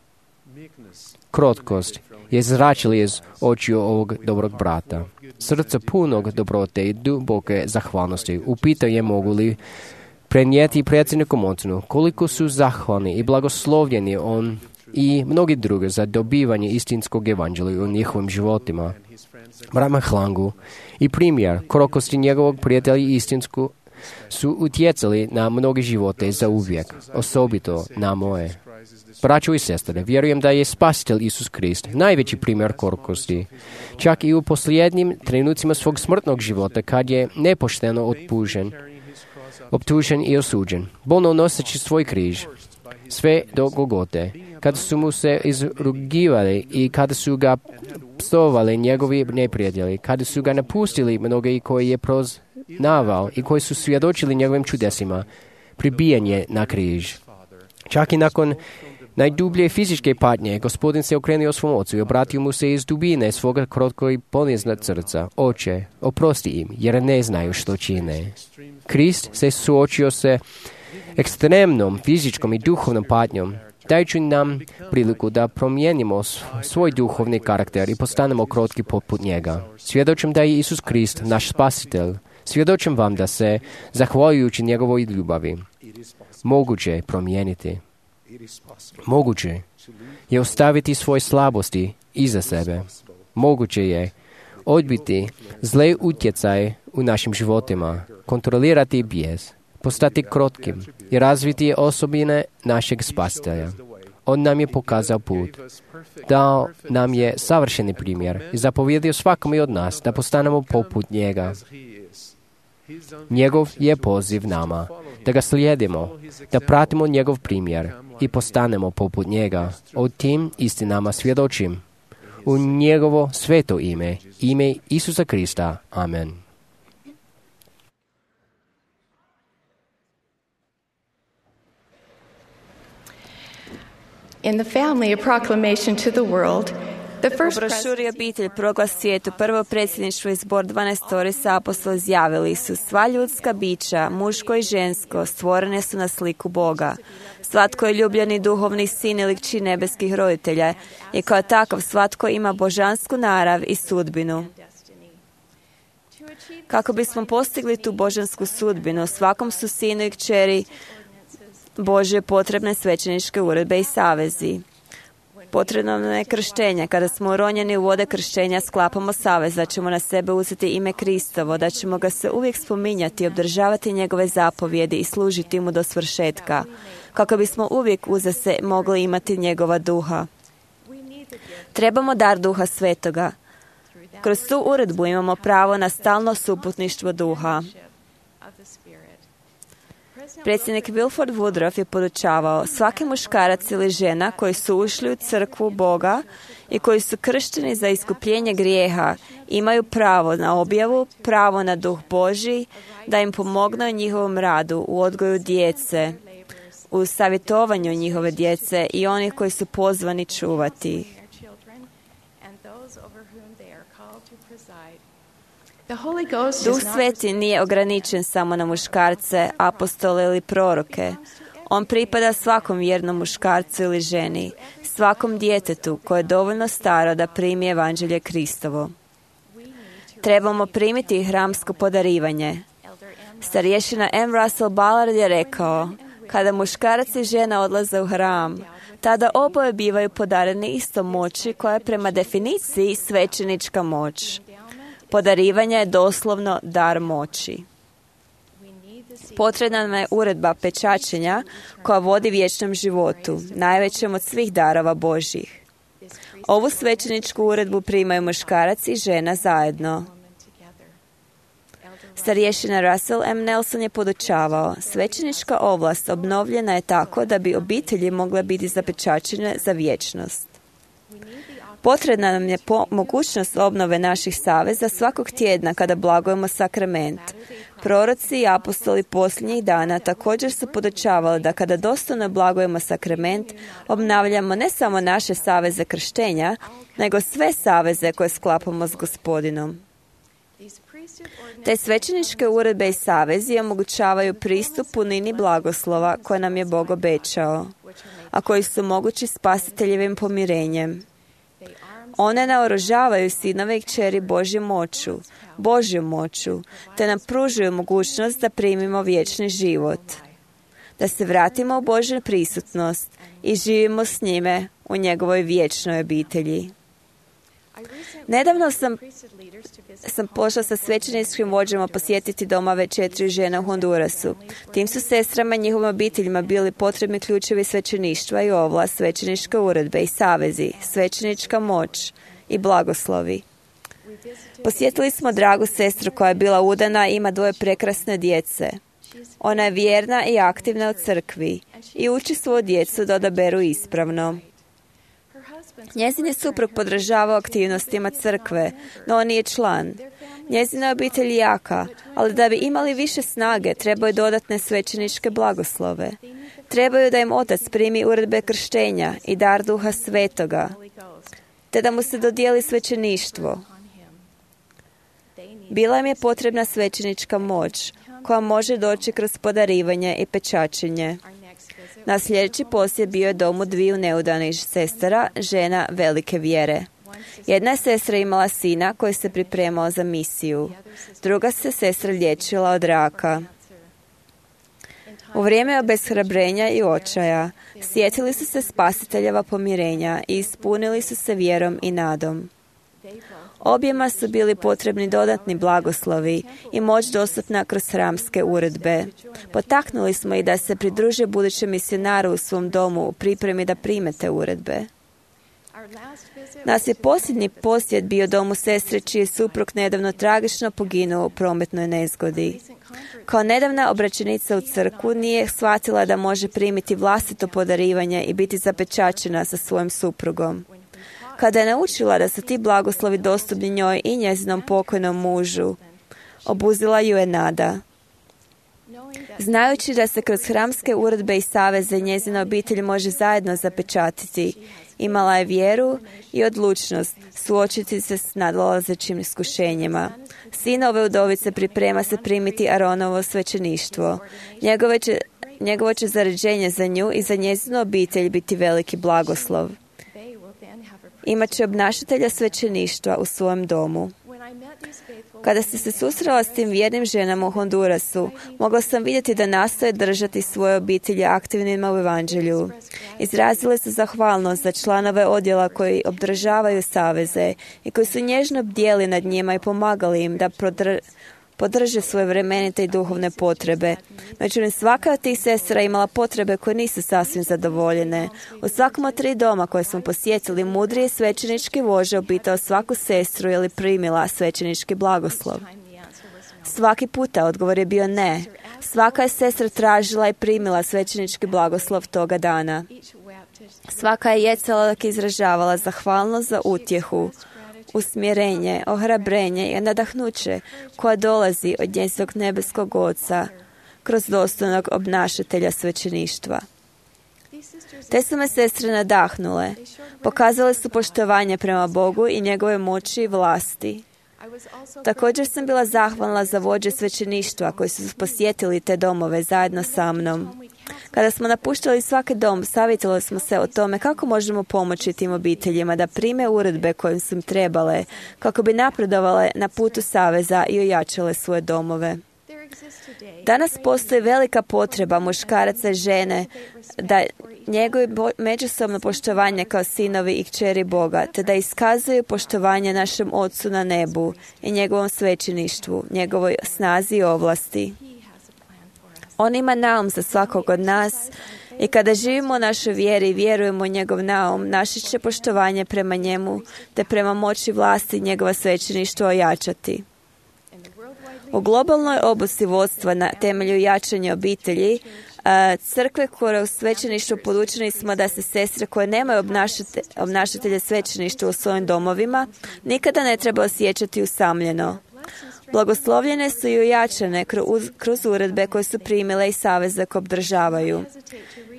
Krotkost je zračila iz očiju ovog dobrog brata. Srce punog dobrote i duboke zahvalnosti upitao je mogu li prenijeti predsjedniku Monsonu koliko su zahvalni i blagoslovljeni on i mnogi drugi za dobivanje istinskog evanđelja u njihovim životima. Brat Mahlangu i primjer krokosti njegovog prijatelja istinsku su utjecali na mnogi živote za uvijek, osobito na moje. Braćo i sestre, vjerujem da je Spasitelj Isus Krist najveći primjer krokosti. Čak i u posljednjim trenucima svog smrtnog života, kad je nepošteno optužen i osuđen, bolno noseći svoj križ, sve do Golgote, kada su mu se izrugivali i kada su ga psovali njegovi neprijatelji, kada su ga napustili mnogi koji je proznavao i koji su svjedočili njegovim čudesima, pribijen je na križ. Čak i nakon najdublje fizičke patnje, Gospodin se okrenuo svom ocu i obratio mu se iz dubine svoga krotkog i poniznog srca. Oče, oprosti im, jer ne znaju što čine. Krist se suočio se ekstremnom fizičkom i duhovnom patnjom, dajući nam priliku da promijenimo svoj duhovni karakter i postanemo krotki poput njega. Svjedočim da je Isus Krist naš spasitelj. Svjedočim vam da se, zahvaljujući njegovoj ljubavi, moguće promijeniti. Moguće je ostaviti svoje slabosti iza sebe. Moguće je odbiti zle utjecaje u našim životima, kontrolirati bijes, postati krotkim i razviti osobine našeg spasitelja. On nam je pokazao put, dao nam je savršeni primjer i zapovjedio svakome od nas da postanemo poput njega. Njegov je poziv nama da ga slijedimo, da pratimo njegov primjer i postanemo poput njega. O tim istinama svjedočim. U njegovo sveto ime, ime Isusa Krista. Amen. In the family, a proclamation to the world. U brošuri Obitelj, proglas svijetu, prvo predsjedništvo i zbor 12 apostol izjavili su: sva ljudska bića, muško i žensko, stvorene su na sliku Boga. Svatko je ljubljeni duhovni sin ili kći nebeskih roditelja i kao takav svatko ima božansku narav i sudbinu. Kako bismo postigli tu božansku sudbinu, svakom su sinu i kćeri Božje potrebne svećeničke uredbe i savezi. Potrebno nam je krštenje. Kada smo uronjeni u vode krštenja, sklapamo savez da ćemo na sebe uzeti ime Kristovo, da ćemo ga se uvijek spominjati, obdržavati njegove zapovjedi i služiti mu do svršetka, kako bismo uvijek uza se mogli imati njegova duha. Trebamo dar Duha Svetoga. Kroz tu uredbu imamo pravo na stalno suputništvo duha. Predsjednik Wilford Woodruff je podučavao: svaki muškarac ili žena koji su ušli u crkvu Boga i koji su kršteni za iskupljenje grijeha imaju pravo na objavu, pravo na Duh Božji, da im pomogne u njihovom radu, u odgoju djece, u savjetovanju njihove djece i onih koji su pozvani čuvati. Duh Sveti nije ograničen samo na muškarce, apostole ili proroke. On pripada svakom vjernom muškarcu ili ženi, svakom djetetu koje je dovoljno staro da primi evanđelje Kristovo. Trebamo primiti hramsko podarivanje. Starješina M. Russell Ballard je rekao: kada muškarac i žena odlaze u hram, tada oboje bivaju podareni istom moći koja je prema definiciji svećenička moć. Podarivanje je doslovno dar moći. Potrebna nam je uredba pečačenja koja vodi vječnom životu, najvećem od svih darova Božjih. Ovu svećeničku uredbu primaju muškarac i žena zajedno. Starješina Russell M. Nelson je podučavao: svećenička ovlast obnovljena je tako da bi obitelji mogle biti zapečačene za vječnost. Potrebna nam je mogućnost obnove naših saveza svakog tjedna kada blagujemo sakrament. Proroci i apostoli posljednjih dana također su podučavali da kada dostojno blagujemo sakrament, obnavljamo ne samo naše saveze krštenja, nego sve saveze koje sklapamo s Gospodinom. Te svećeničke uredbe i savezi omogućavaju pristup punini blagoslova koje nam je Bog obećao, a koji su mogući spasiteljevim pomirenjem. One naoružavaju sinove i kćeri Božju moću, te nam pružuju mogućnost da primimo vječni život, da se vratimo u Božju prisutnost i živimo s njime u njegovoj vječnoj obitelji. Nedavno sam pošla sa svećeničkim vođama posjetiti domove 4 žena u Hondurasu. Tim su sestrama i njihovim obiteljima bili potrebni ključevi svećeništva i ovlast, svećeničke uredbe i savezi, svećenička moć i blagoslovi. Posjetili smo dragu sestru koja je bila udana i ima 2 prekrasne djece. Ona je vjerna i aktivna u crkvi i uči svoju djecu da odaberu ispravno. Njezin je suprug podržavao aktivnostima crkve, no on nije član. Njezina je obitelj jaka, ali da bi imali više snage, trebaju dodatne svećeničke blagoslove. Trebaju da im otac primi uredbe krštenja i dar Duha Svetoga, te da mu se dodijeli svećeništvo. Bila im je potrebna svećenička moć, koja može doći kroz podarivanje i pečačenje. Na sljedeći posjet bio je domu 2 neudanih sestara, žena velike vjere. Jedna je sestra imala sina koji se pripremao za misiju. Druga se sestra liječila od raka. U vrijeme obeshrabrenja i očaja sjetili su se spasiteljeva pomirenja i ispunili su se vjerom i nadom. Objema su bili potrebni dodatni blagoslovi i moć dostupna kroz hramske uredbe. Potaknuli smo ih da se pridruže budućem misionaru u svom domu u pripremi da prime te uredbe. Nas je posljednji posjet bio domu sestre čiji je suprug nedavno tragično poginuo u prometnoj nezgodi. Kao nedavna obraćenica u crkvu nije shvatila da može primiti vlastito podarivanje i biti zapečačena sa svojim suprugom. Kada je naučila da su ti blagoslovi dostupni njoj i njezinom pokojnom mužu, obuzila ju je nada. Znajući da se kroz hramske uredbe i saveze njezina obitelj može zajedno zapečatiti, imala je vjeru i odlučnost suočiti se s nadolazećim iskušenjima. Sin ove udovice priprema se primiti Aronovo svećeništvo. Njegovo će zaređenje za nju i za njezinu obitelj biti veliki blagoslov. Imaće obnašatelja svećeništva u svojem domu. Kada sam se susrela s tim vjernim ženama u Hondurasu, mogla sam vidjeti da nastoje držati svoje obitelji aktivnima u evanđelju. Izrazile su zahvalnost za članove odjela koji obdržavaju saveze i koji su nježno bdjeli nad njima i pomagali im da podrže svoje vremenite i duhovne potrebe. Međutim, svaka od tih sestra imala potrebe koje nisu sasvim zadovoljene. U svakom od 3 doma koje smo posjetili, mudri je svećenički vođa upitao svaku sestru je li primila svećenički blagoslov. Svaki puta odgovor je bio ne. Svaka je sestra tražila i primila svećenički blagoslov toga dana. Svaka je jecala dok je izražavala zahvalnost za utjehu, usmjerenje, ohrabrenje i nadahnuće koja dolazi od njezinog nebeskog Oca kroz dostojnog obnašatelja svećeništva. Te su me sestre nadahnule. Pokazale su poštovanje prema Bogu i njegove moći i vlasti. Također sam bila zahvalna za vođe svećeništva koji su posjetili te domove zajedno sa mnom. Kada smo napuštali svaki dom, savjetovali smo se o tome kako možemo pomoći tim obiteljima da prime uredbe koje su im trebale, kako bi napredovale na putu saveza i ojačale svoje domove. Danas postoji velika potreba muškaraca i žene da njeguju međusobno poštovanje kao sinovi i kćeri Boga, te da iskazuju poštovanje našem Otcu na nebu i njegovom svećeništvu, njegovoj snazi i ovlasti. On ima naum za svakog od nas i kada živimo u našoj vjeri i vjerujemo u njegov naum, naše će poštovanje prema njemu te prema moći vlasti njegova svećeništva ojačati. U globalnoj obuci vodstva na temelju jačanja obitelji, crkve koje u svećeništvu podučeni smo da se sestre koje nemaju obnašatelje svećeništva u svojim domovima nikada ne treba osjećati usamljeno. Blagoslovljene su i ojačane kroz uredbe koje su primile i saveze koje obdržavaju.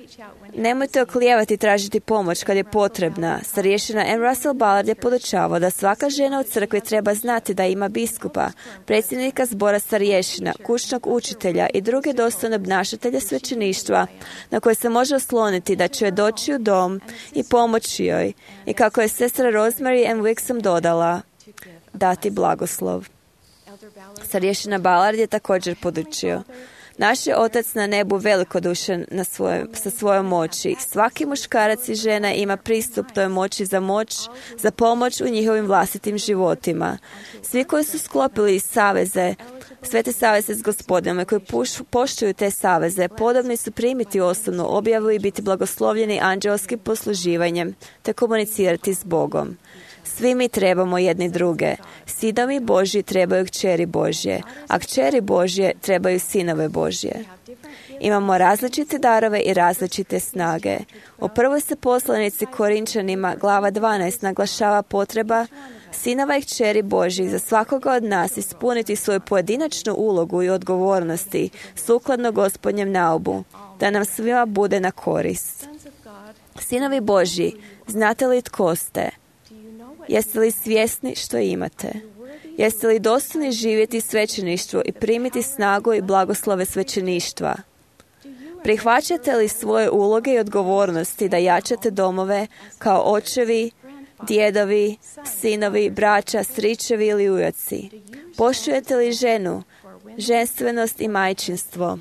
Nemojte oklijevati tražiti pomoć kad je potrebna. Starješina M. Russell Ballard je podučavao da svaka žena u crkvi treba znati da ima biskupa, predsjednika zbora starješina, kućnog učitelja i druge dostojne obnašatelje svećeništva na koje se može osloniti da će joj doći u dom i pomoći joj. I kako je sestra Rosemary M. Wixom dodala, dati blagoslov. Starješina Ballard je također podučio: naš je Otac na nebu velikodušan sa svojom moći. Svaki muškarac i žena ima pristup toj moći za pomoć u njihovim vlastitim životima. Svi koji su sklopili saveze, sve te saveze s Gospodinom i koji poštuju te saveze, podobni su primiti osobnu objavu i biti blagoslovljeni anđelskim posluživanjem te komunicirati s Bogom. Svi mi trebamo jedni druge. Sinovi Božji trebaju kćeri Božje, a kćeri Božje trebaju sinove Božje. Imamo različite darove i različite snage. U prvoj se poslanici Korinčanima, glava 12, naglašava potreba sinova i kćeri Božjih za svakoga od nas ispuniti svoju pojedinačnu ulogu i odgovornosti sukladno Gospodnjem naumu, da nam svima bude na korist. Sinovi Božji, znate li tko ste? Jeste li svjesni što imate? Jeste li dostojni živjeti svećeništvo i primiti snagu i blagoslove svećeništva? Prihvaćate li svoje uloge i odgovornosti da jačate domove kao očevi, djedovi, sinovi, braća, stričevi ili ujaci? Poštujete li ženu, ženstvenost i majčinstvo?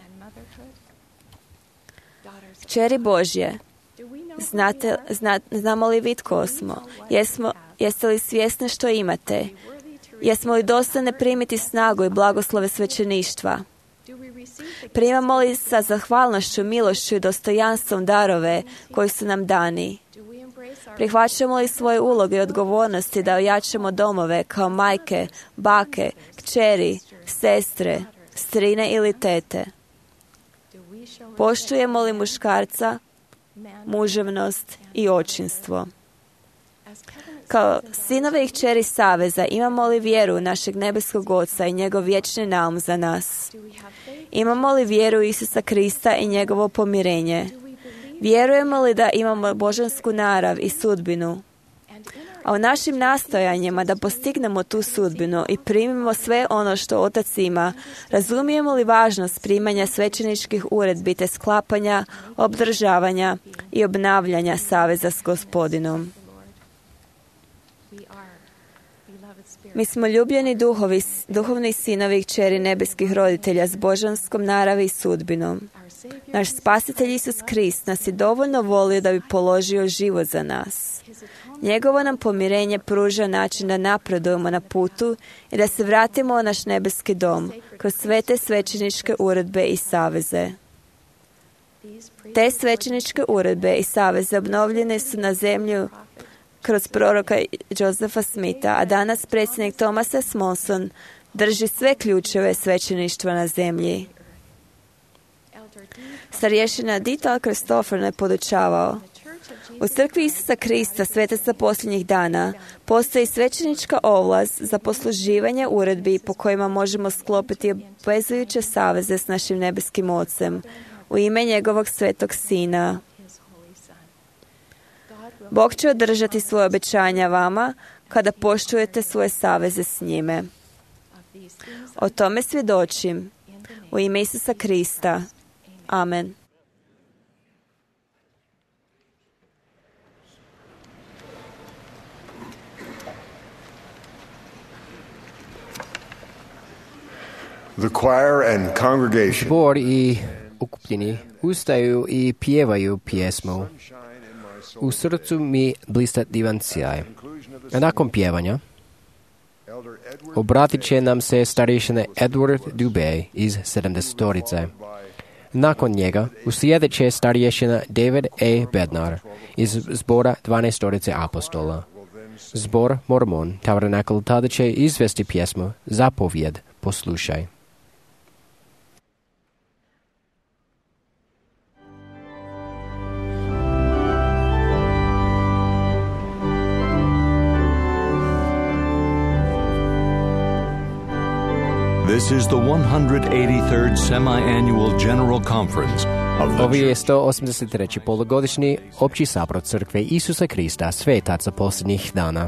Kćeri Božje, znamo li vi tko smo? Jeste li svjesni što imate? Jesmo li dostojne primiti snagu i blagoslove svećeništva? Primamo li sa zahvalnošću, milošću i dostojanstvom darove koji su nam dani? Prihvaćamo li svoje uloge i odgovornosti da ojačamo domove kao majke, bake, kćeri, sestre, strine ili tete? Poštujemo li muškarca, muževnost i očinstvo? Kao sinovi i kćeri saveza imamo li vjeru našeg nebeskog Oca i njegov vječni naum za nas? Imamo li vjeru Isusa Krista i njegovo pomirenje? Vjerujemo li da imamo božansku narav i sudbinu? A u našim nastojanjima da postignemo tu sudbinu i primimo sve ono što Otac ima, razumijemo li važnost primanja svećeničkih uredbi te sklapanja, obdržavanja i obnavljanja saveza s Gospodinom? Mi smo ljubljeni duhovni sinovi i kćeri nebeskih roditelja s božanskom naravi i sudbinom. Naš Spasitelj Isus Krist nas je dovoljno volio da bi položio život za nas. Njegovo nam pomirenje pruža način da napredujemo na putu i da se vratimo u naš nebeski dom kroz sve te svećeničke uredbe i saveze. Te svećeničke uredbe i saveze obnovljene su na zemlju kroz proroka Josepha Smitha, a danas predsjednik Thomas S. Monson drži sve ključeve svećeništva na zemlji. Starješina Dieter Christopher je podučavao: u crkvi Isusa Krista, svetaca posljednjih dana, postoji svećenička ovlast za posluživanje uredbi po kojima možemo sklopiti obvezujuće saveze s našim nebeskim Ocem u ime njegovog svetog Sina. Bog će održati svoje obećanja vama kada poštujete svoje saveze s njime. O tome svjedočim u ime Isusa Krista. Amen. The choir and congregation Zbor i okupljeni ustaju i pjevaju pjesmu U srcu mi blista divan sjaj. A nakon pjevanja obratit će nam se starješina Edward Dubé iz 70-torice. Nakon njega uslijedit će starješina David A. Bednar iz zbora 12-torice apostola. Zbor Mormon Tabernacle tada će izvesti pjesmu Zapovjed, poslušaj. This is the 183rd Semi-Annual General Conference of the Ovo je 183. polugodišnji opći sabor Crkve Isusa Krista, svetaca posljednjih dana.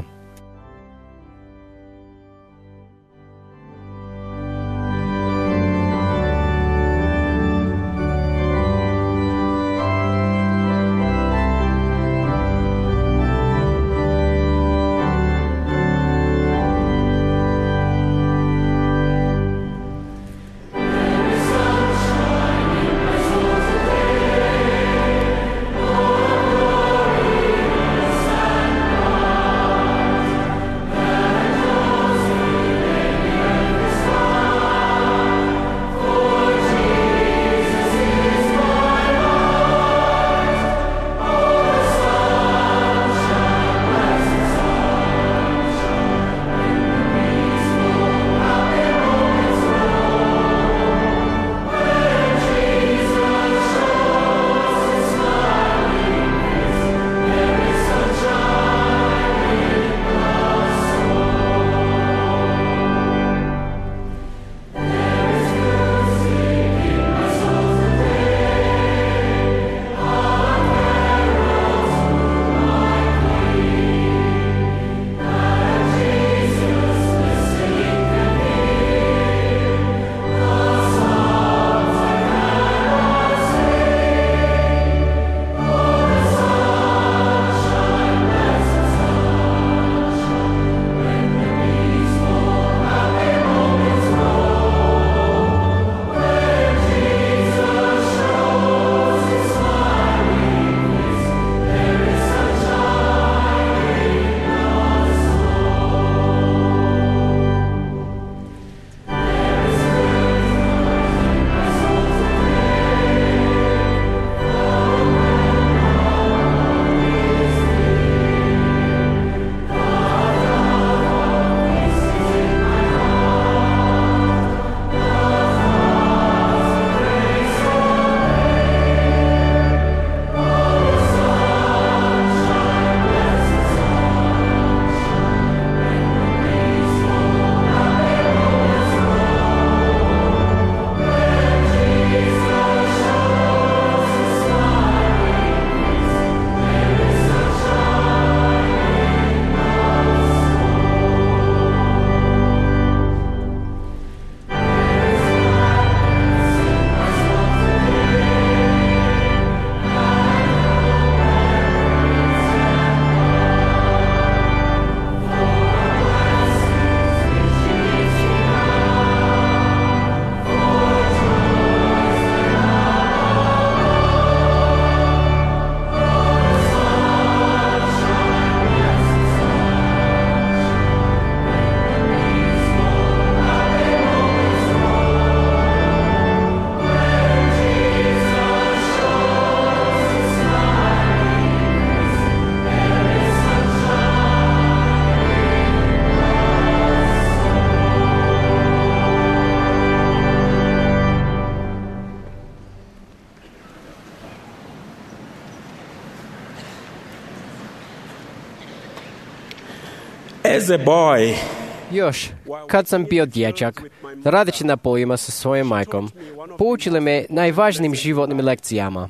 As a boy, Još, kad sam bio dječak, radeći na poljima sa svojom majkom, poučili me najvažnijim životnim lekcijama.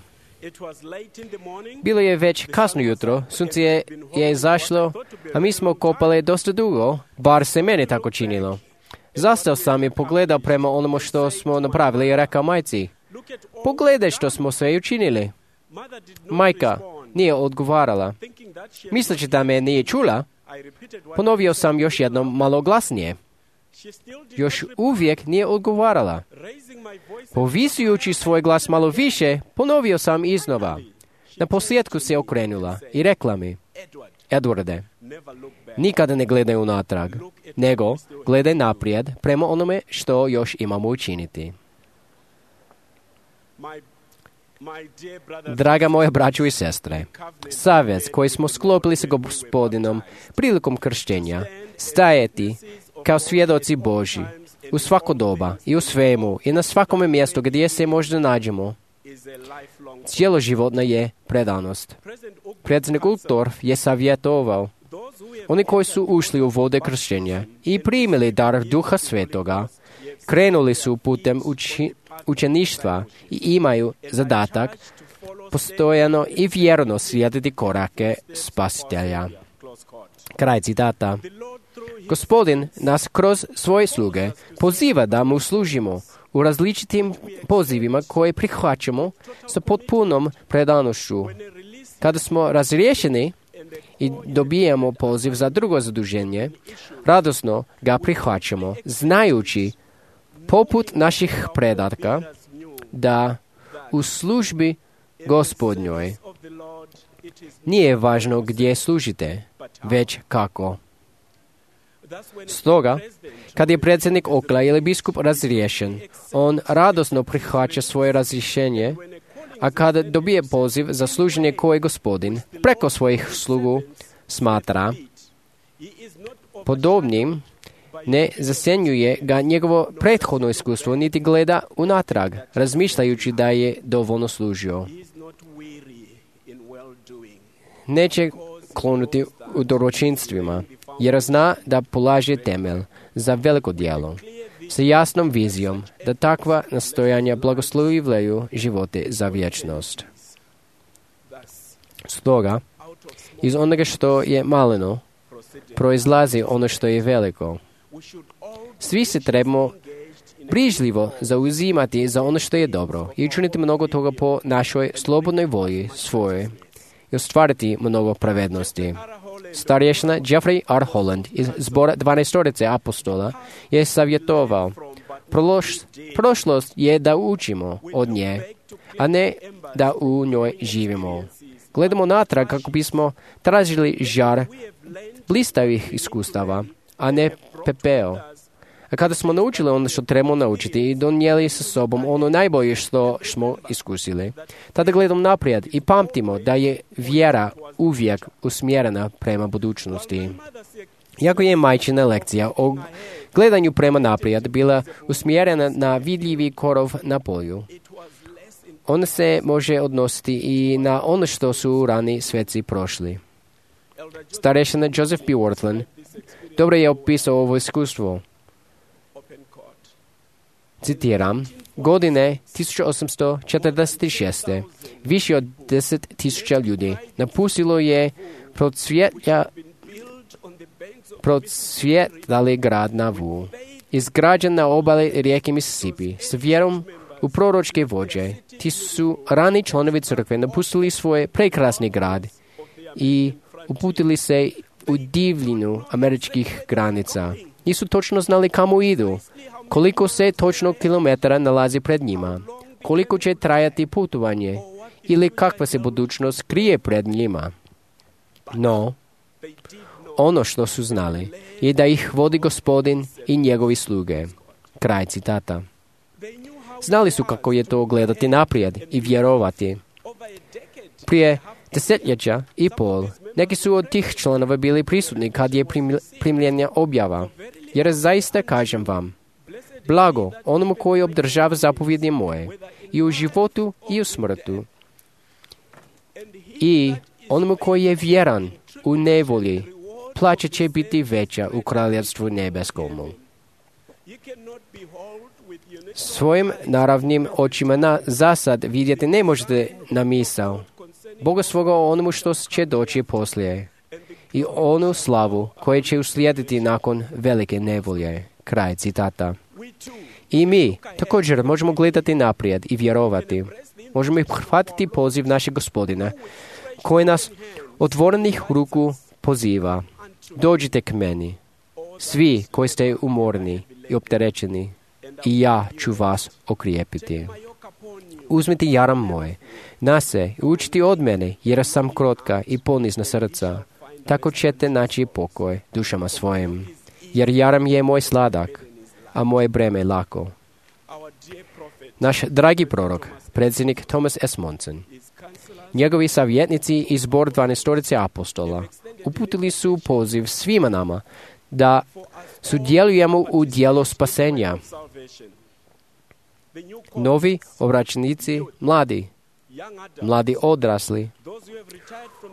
Bilo je već kasno jutro, sunce je izašlo, a mi smo kopali dosta dugo, bar se meni tako činilo. Zastao sam i pogledao prema onomu što smo napravili i rekao majci, pogledaj što smo sve učinili. Majka nije odgovarala. Misleći da me nije čula, ponovio sam još jednom malo glasnije. Još uvijek nije odgovarala. Povisujući svoj glas malo više, ponovio sam iznova. Na posljedku se okrenula i rekla mi, Edwarde, nikada ne gledaj unatrag, nego gledaj naprijed prema onome što još imamo učiniti. Draga moja braćo i sestre, savez koji smo sklopili sa Gospodinom prilikom krštenja, stajati kao svjedoci Božji u svako doba i u svemu i na svakome mjestu gdje se možda nađemo, cijeloživotna je predanost. Predsjednik Uchtdorf je savjetovao oni koji su ušli u vode krštenja i primili dar Duha Svetoga, krenuli su putem učeništva i imaju zadatak postojano i vjerno slijediti korake Spasitelja. Kraj citata. Gospodin nas kroz svoje sluge poziva da mu služimo u različitim pozivima koje prihvaćamo sa potpunom predanošću. Kada smo razriješeni i dobijemo poziv za drugo zaduženje, radosno ga prihvaćamo, znajući, poput naših predatka, da u službi Gospodnjoj nije važno gdje služite, već kako. Stoga, kad je predsjednik Okla ili biskup razriješen, on radosno prihvaća svoje razrješenje, a kada dobije poziv za služenje koje Gospodin preko svojih slugu smatra podobnim, ne zasjenjuje ga njegovo prethodno iskustvo, niti gleda unatrag, razmišljajući da je dovoljno služio. Neće klonuti u dobročinstvima, jer zna da polaže temelj za veliko djelo, sa jasnom vizijom da takva nastojanja blagoslovljaju živote za vječnost. Stoga, iz onoga što je maleno, proizlazi ono što je veliko. Svi se trebamo brižljivo zauzimati za ono što je dobro i učiniti mnogo toga po našoj slobodnoj volji svojoj i ostvariti mnogo pravednosti. Starješina Jeffrey R. Holland iz zbora 12 apostola je savjetovao: prošlost je da učimo od nje, a ne da u njoj živimo. Gledamo natrag kako bismo tražili žar blistavih iskustava, a ne pepeo. A kada smo naučili ono što trebamo naučiti i donijeli sa sobom ono najbolje što smo iskusili, tada gledamo naprijed i pamtimo da je vjera uvijek usmjerena prema budućnosti. Iako je majčina lekcija o gledanju prema naprijed bila usmjerena na vidljivi korov na polju, ona se može odnositi i na ono što su rani sveci prošli. Starešina Joseph P. Wortland dobro je opisao ovo iskustvo. Citiram: godine 1846. više od 10,000 ljudi napustilo je procvjetali grad Nauvoo, izgrađen na obali rijeke Mississippi, s vjerom u proročke vođe. Ti su rani članovi crkve napustili svoj prekrasni grad i uputili se u divljinu američkih granica. Nisu točno znali kamo idu, koliko se točno kilometara nalazi pred njima, koliko će trajati putovanje ili kakva se budućnost krije pred njima. No, ono što su znali je da ih vodi Gospodin i njegovi sluge. Kraj citata. Znali su kako je to gledati naprijed i vjerovati. Prije 10 i pol neki su od tih članova bili prisutni kad je primljena objava, jer zaista kažem vam, blago onomu koji obdržava zapovjedi moje, i u životu i u smrtu, i onomu koji je vjeran u nevolji, plaća će biti veća u kraljevstvu nebeskomu. Svojim naravnim očima zasad vidjeti ne možete na misao Boga svoga o onomu što će doći poslije i onu slavu koja će uslijediti nakon velike nevolje. Kraj citata. I mi također možemo gledati naprijed i vjerovati. Možemo i prihvatiti poziv našeg Gospodina koji nas otvorenih ruku poziva. Dođite k meni, svi koji ste umorni i opterećeni, i ja ću vas okrijepiti. Uzmite jaram moje na se i učite od mene, jer sam krotka i ponizna srca. Tako ćete naći pokoj dušama svojim. Jer jaram je moj sladak, a moje breme lako. Naš dragi prorok, predsjednik Thomas S. Monson, njegovi savjetnici i zbor 12 apostola uputili su poziv svima nama da sudjelujemo u djelu spasenja. Novi obraćenici, mladi odrasli,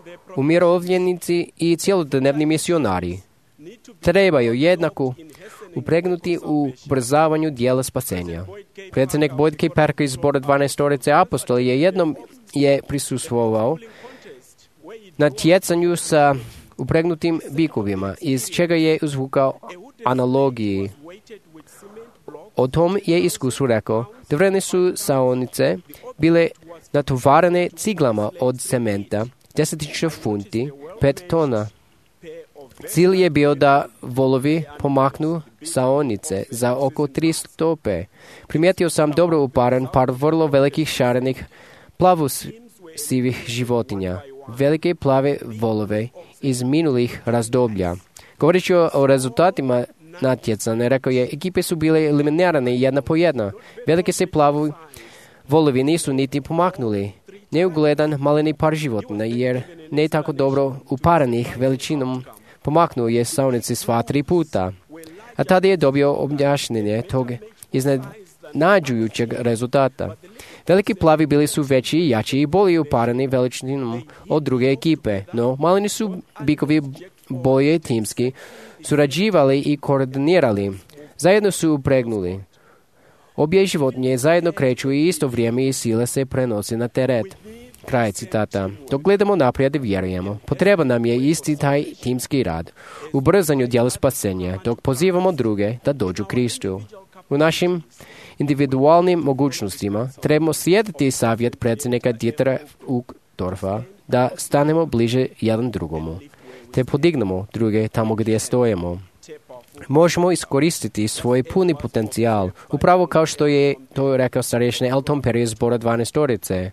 umirovljenici i cjelodnevni misionari trebaju jednaku upregnuti u ubrzavanju dijela spasenja. Predsjednik Boyd K. Parker iz zbora 12 apostoli jednom je prisustvovao na tjecanju sa upregnutim bikovima, iz čega je izvukao analogiji. O tom je iskusu rekao, drvene su saonice bile natovarene ciglama od cementa, 10.000 funti, 5 tona. Cilj je bio da volovi pomaknu saonice za oko 3 stope. Primijetio sam dobro uparen par vrlo velikih šarenih plavosivih životinja, velike plave volove iz minulih razdoblja. Govoreći o rezultatima natjecanja, rekao je, ekipe su bile eliminirane jedna po jedna. Velike se plavi volovi nisu niti pomaknuli. Neugledan maleni par životinja, jer ne tako dobro uparenih veličinom pomaknuo je saonici sva 3 puta. A tada je dobio objašnjenje tog iznenađujućeg rezultata. Veliki plavi bili su veći i jači i bolje upareni veličinom od druge ekipe, no maleni su bikovi bolje timski surađivali i koordinirali. Zajedno su upregnuli. Obje životinje zajedno kreću i isto vrijeme i sile se prenose na teret. Kraj citata. Dok gledamo naprijed i vjerujemo, potreba nam je isti taj timski rad, u brzanju dijela spasenja, dok pozivamo druge da dođu Kristu. U našim individualnim mogućnostima trebamo slijediti savjet predsjednika Dietera Uchtdorfa da stanemo bliže jedan drugomu, te podignemo druge tamo gdje stojimo. Možemo iskoristiti svoj puni potencijal, upravo kao što je to rekao starješni Elton Perry iz zbora 12.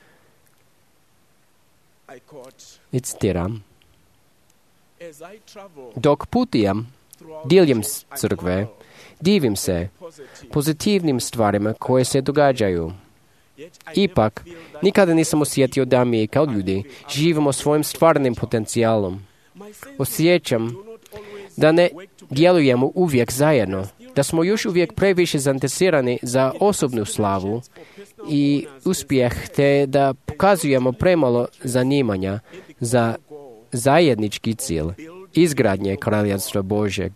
I citiram: dok putujem diljem crkve, divim se pozitivnim stvarima koje se događaju. Ipak, nikada nisam osjetio da mi kao ljudi živimo svojim stvarnim potencijalom. Osjećam da ne djelujemo uvijek zajedno, da smo još uvijek previše zainteresirani za osobnu slavu i uspjeh, te da pokazujemo premalo zanimanja za zajednički cilj, izgradnje Kraljevstva Božjeg.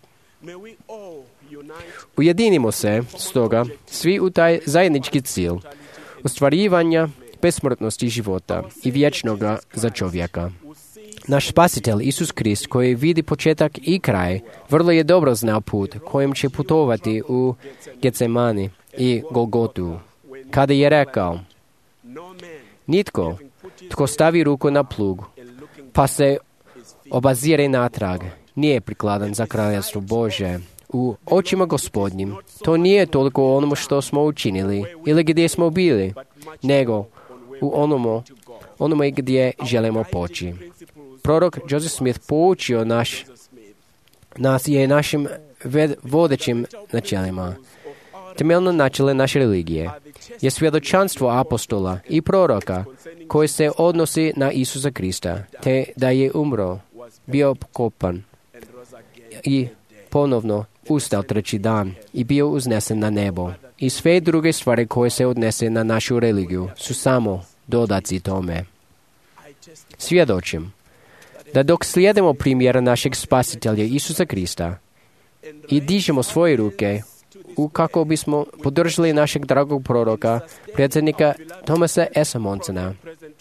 Ujedinimo se, stoga, svi u taj zajednički cilj, ostvarivanja besmrtnosti života i vječnoga za čovjeka. Naš spasitelj Isus Krist, koji vidi početak i kraj, vrlo je dobro znao put kojim će putovati u Getsemani i Golgotu, kada je rekao: nitko tko stavi ruku na plug pa se obazire natrag nije prikladan za Kraljevstvo Božje. U očima Gospodnjim to nije toliko onome što smo učinili ili gdje smo bili, nego u onome gdje želimo poći. Prorok Joseph Smith poučio nas je našim vodećim načelima. Temeljno načelo naše religije je svjedočanstvo apostola i proroka koje se odnosi na Isusa Krista, te da je umro, bio pokopan i ponovno ustao 3. dan i bio uznesen na nebo. I sve druge stvari koje se odnese na našu religiju su samo dodaci tome. Svjedočim da dok slijedimo primjera našeg spasitelja Isusa Krista i dižemo svoje ruke kako bismo podržali našeg dragog proroka, predsjednika Thomasa S. Monsona,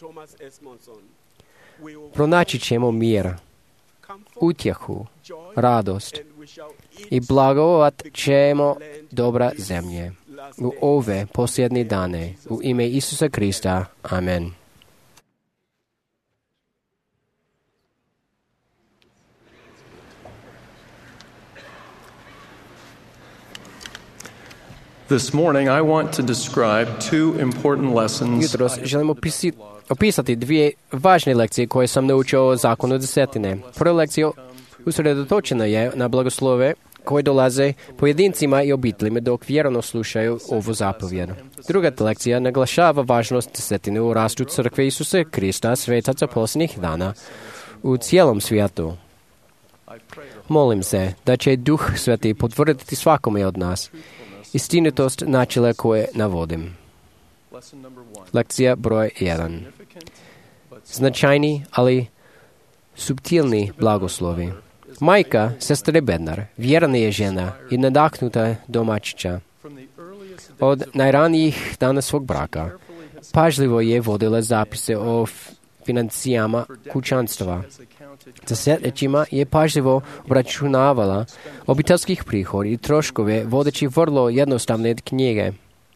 pronaći ćemo mir, utjehu, radost i blagovat ćemo dobra zemlje u ove posljednje dane. U ime Isusa Krista. Amen. This morning I want to describe two important lessons. Jutros želim opisati 2 važne lekcije koje sam naučio o zakonu desetine. Prva lekcija usredotočena je na blagoslove koje dolaze pojedincima i obiteljima dok vjerno slušaju ovu zapovjed. Druga lekcija naglašava važnost desetine u rastu crkve Isusa Krista, svetaca posljednjih dana u cijelom svijetu. Molim se da će Duh Sveti potvrditi svakome od nas istinitost načela koje navodim. Lekcija broj 1. Značajni, ali suptilni blagoslovi. Majka, sestre Bednar, vjerna je žena i nadahnuta domaćica. Od najranijih dana svog braka pažljivo je vodila zapise o financijama kućanstva. Desetljećima je pažljivo obračunavala obiteljskih prihod i troškove vodeći vrlo jednostavne knjige.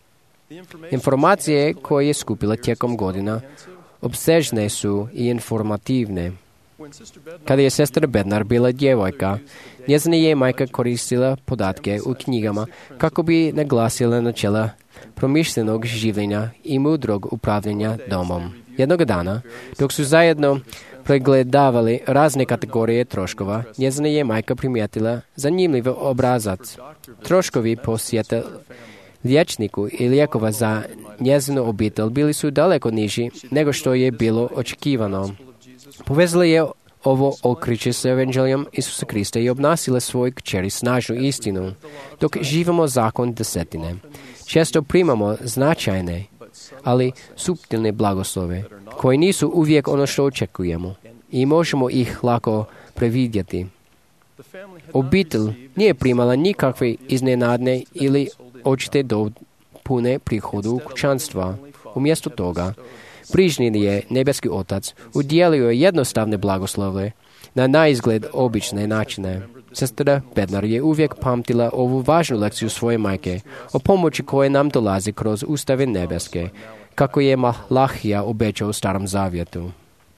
Informacije koje je skupila tijekom godina opsežne su i informativne. Kada je sestra Bednar bila djevojka, njezina je majka koristila podatke u knjigama kako bi naglasila načela promišljenog življenja i mudrog upravljanja domom. Jednog dana, dok su zajedno pregledavali razne kategorije troškova, njezina je majka primijetila zanimljiv obrazac. Troškovi posjeta liječniku i lijekova za njezinu obitelj bili su daleko niži nego što je bilo očekivano. Povezala je ovo otkriće s evanđelijom Isusa Krista i obnasila svoj kćeri snažnu istinu. Dok živimo zakon desetine, često primamo značajne, ali suptilne blagoslove, koji nisu uvijek ono što očekujemo i možemo ih lako previdjeti. Obitelj nije primala nikakve iznenadne ili očite dopune prihodu kućanstva. Umjesto toga, brižni je nebeski Otac udjelio jednostavne blagoslove na naizgled obične načine. Sestra Bednar je uvijek pamtila ovu važnu lekciju svoje majke o pomoći koje nam dolazi kroz ustave nebeske, kako je Malahija obećao u Starom Zavjetu.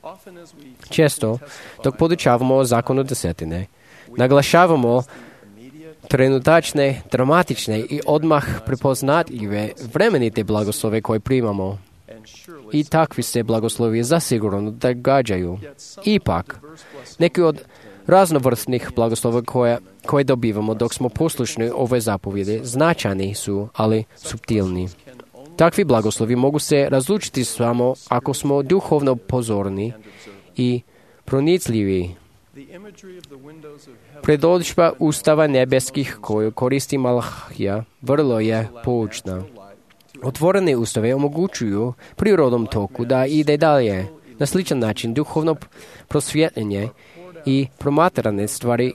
Često, dok podučavamo o zakonu desetine, naglašavamo trenutačne, dramatične i odmah prepoznatljive vremenite blagoslove koje primamo. I takvi se blagoslovi zasigurno događaju. Ipak, neki od raznovrstnih blagoslova koje dobivamo dok smo poslušni ove zapovjede značajni su, ali suptilni. Takvi blagoslovi mogu se razlučiti samo ako smo duhovno pozorni i pronicljivi. Predođba ustava nebeskih koju koristi Malahija vrlo je poučna. Otvorene ustave omogućuju prirodnom toku da ide dalje. Na sličan način duhovno prosvjetljenje i promatrane stvari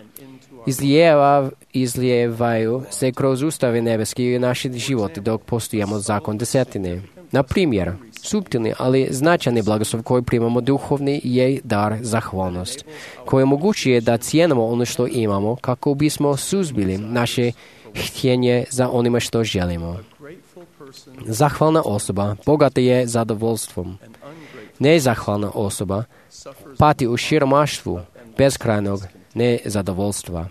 izlijevaju se kroz ustave nebeski i naše živote dok postojimo zakon desetine. Na primjer, suptilni, ali značajni blagoslov koji primamo duhovni je dar zahvalnost, koji omogućuje da cijenimo ono što imamo kako bismo suzbili naše htjenje za onima što želimo. Zahvalna osoba bogata je zadovoljstvom. Nezahvalna osoba pati u siromaštvu beskrajnog nezadovoljstva.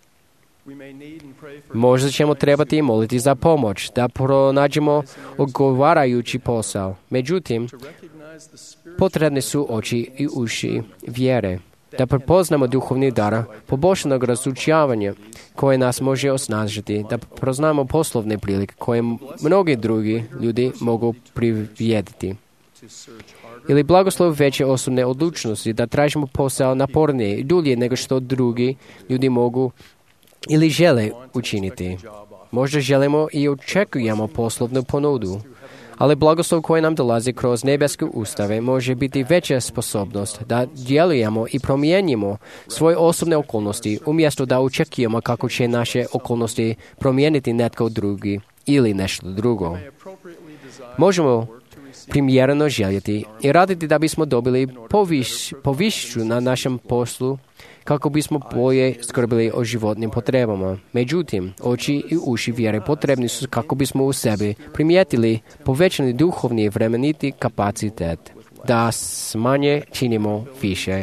Možda ćemo trebati moliti za pomoć, da pronađemo odgovarajući posao. Međutim, potrebne su oči i uši vjere, da prepoznamo duhovni dar poboljšanog razučavanja koje nas može osnažiti, da prepoznamo poslovne prilike koje mnogi drugi ljudi mogu privjediti. Ili blagoslov veće osobne odlučnosti, da tražimo posao napornije i dulje nego što drugi ljudi mogu ili žele učiniti. Možda želimo i očekujemo poslovnu ponudu, ali blagoslov koji nam dolazi kroz nebeske ustave može biti veća sposobnost da djelujemo i promijenimo svoje osobne okolnosti umjesto da očekujemo kako će naše okolnosti promijeniti netko drugi ili nešto drugo. Možemo primjereno željeti i raditi da bismo dobili povišiću na našem poslu kako bismo bolje skrbili o životnim potrebama. Međutim, oči i uši vjere potrebni su kako bismo u sebi primijetili povećani duhovni i vremeniti kapacitet, da s manje činimo više.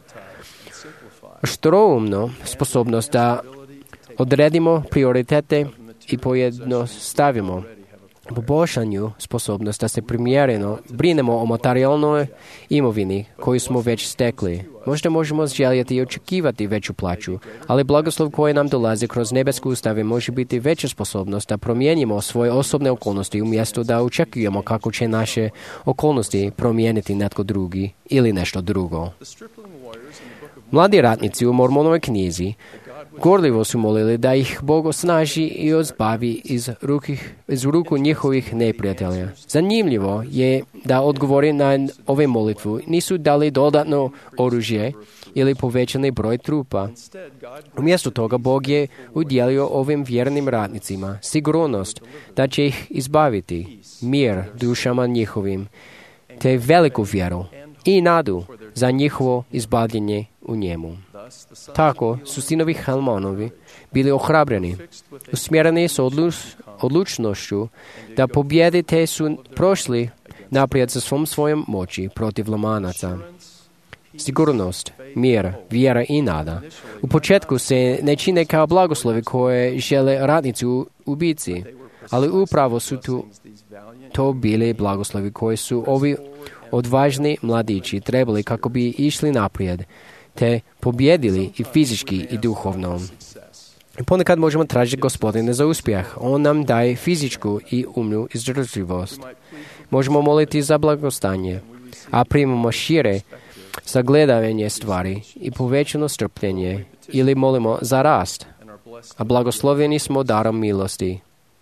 Štroumno sposobnost da odredimo prioritete i pojednostavimo poboljšanju sposobnost da se primjereno brinemo o materijalnoj imovini koju smo već stekli. Možda možemo željeti i očekivati veću plaću, ali blagoslov koji nam dolazi kroz nebeske ustave može biti veća sposobnost da promijenimo svoje osobne okolnosti umjesto da očekujemo kako će naše okolnosti promijeniti netko drugi ili nešto drugo. Mladi ratnici u Mormonovoj knjizi Gorljivo su molili da ih Bog osnaži i ozbavi iz ruku njihovih neprijatelja. Zanimljivo je da odgovori na ove molitvu nisu dali dodatno oružje ili povećani broj trupa. Umjesto toga Bog je udjelio ovim vjernim radnicima sigurnost da će ih izbaviti, mir dušama njihovim, te veliku vjeru i nadu za njihovo izbavljenje u njemu. Tako su sinovi Halmanovi bili ohrabreni, usmjereni s odlučnošću da pobjede, te su prošli naprijed sa svojom moći protiv Lamanaca. Sigurnost, mir, vjera i nada u početku se ne čine kao blagoslovi koje žele radnici ubici, ali upravo su to bili blagoslovi koji su ovi odvažni mladići trebali kako bi išli naprijed, te pobjedili i fizički i duhovno. Ponekad možemo tražiti Gospodine za uspjeh. On nam daje fizičku i umnu izdržljivost. Možemo moliti za blagostanje, a primamo šire sagledavanje stvari i povećano strpljenje, ili molimo za rast, a blagoslovljeni smo darom milosti.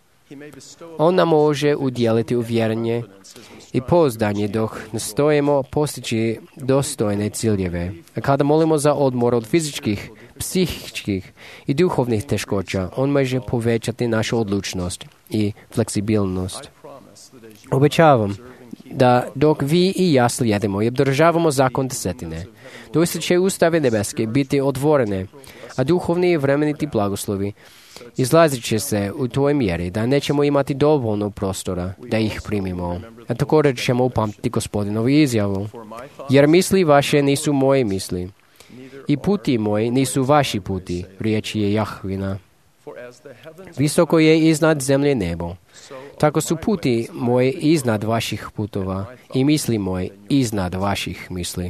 On nam može udjeliti uvjerenje i pouzdanje dok nastojimo postići dostojne ciljeve. A kada molimo za odmor od fizičkih, psihičkih i duhovnih teškoća, on može povećati našu odlučnost i fleksibilnost. Obećavam da dok vi i ja slijedimo i obdržavamo zakon desetine, doista će ustave nebeske biti otvorene, a duhovni i vremeniti blagoslovi izlazit će se u toj mjeri da nećemo imati dovoljno prostora da ih primimo. A također ćemo upamtiti Gospodinovu izjavu, jer misli vaše nisu moje misli i puti moji nisu vaši puti, riječ je Jahvina. Visoko je iznad zemlje nebo, tako su puti moji iznad vaših putova i misli moji iznad vaših misli.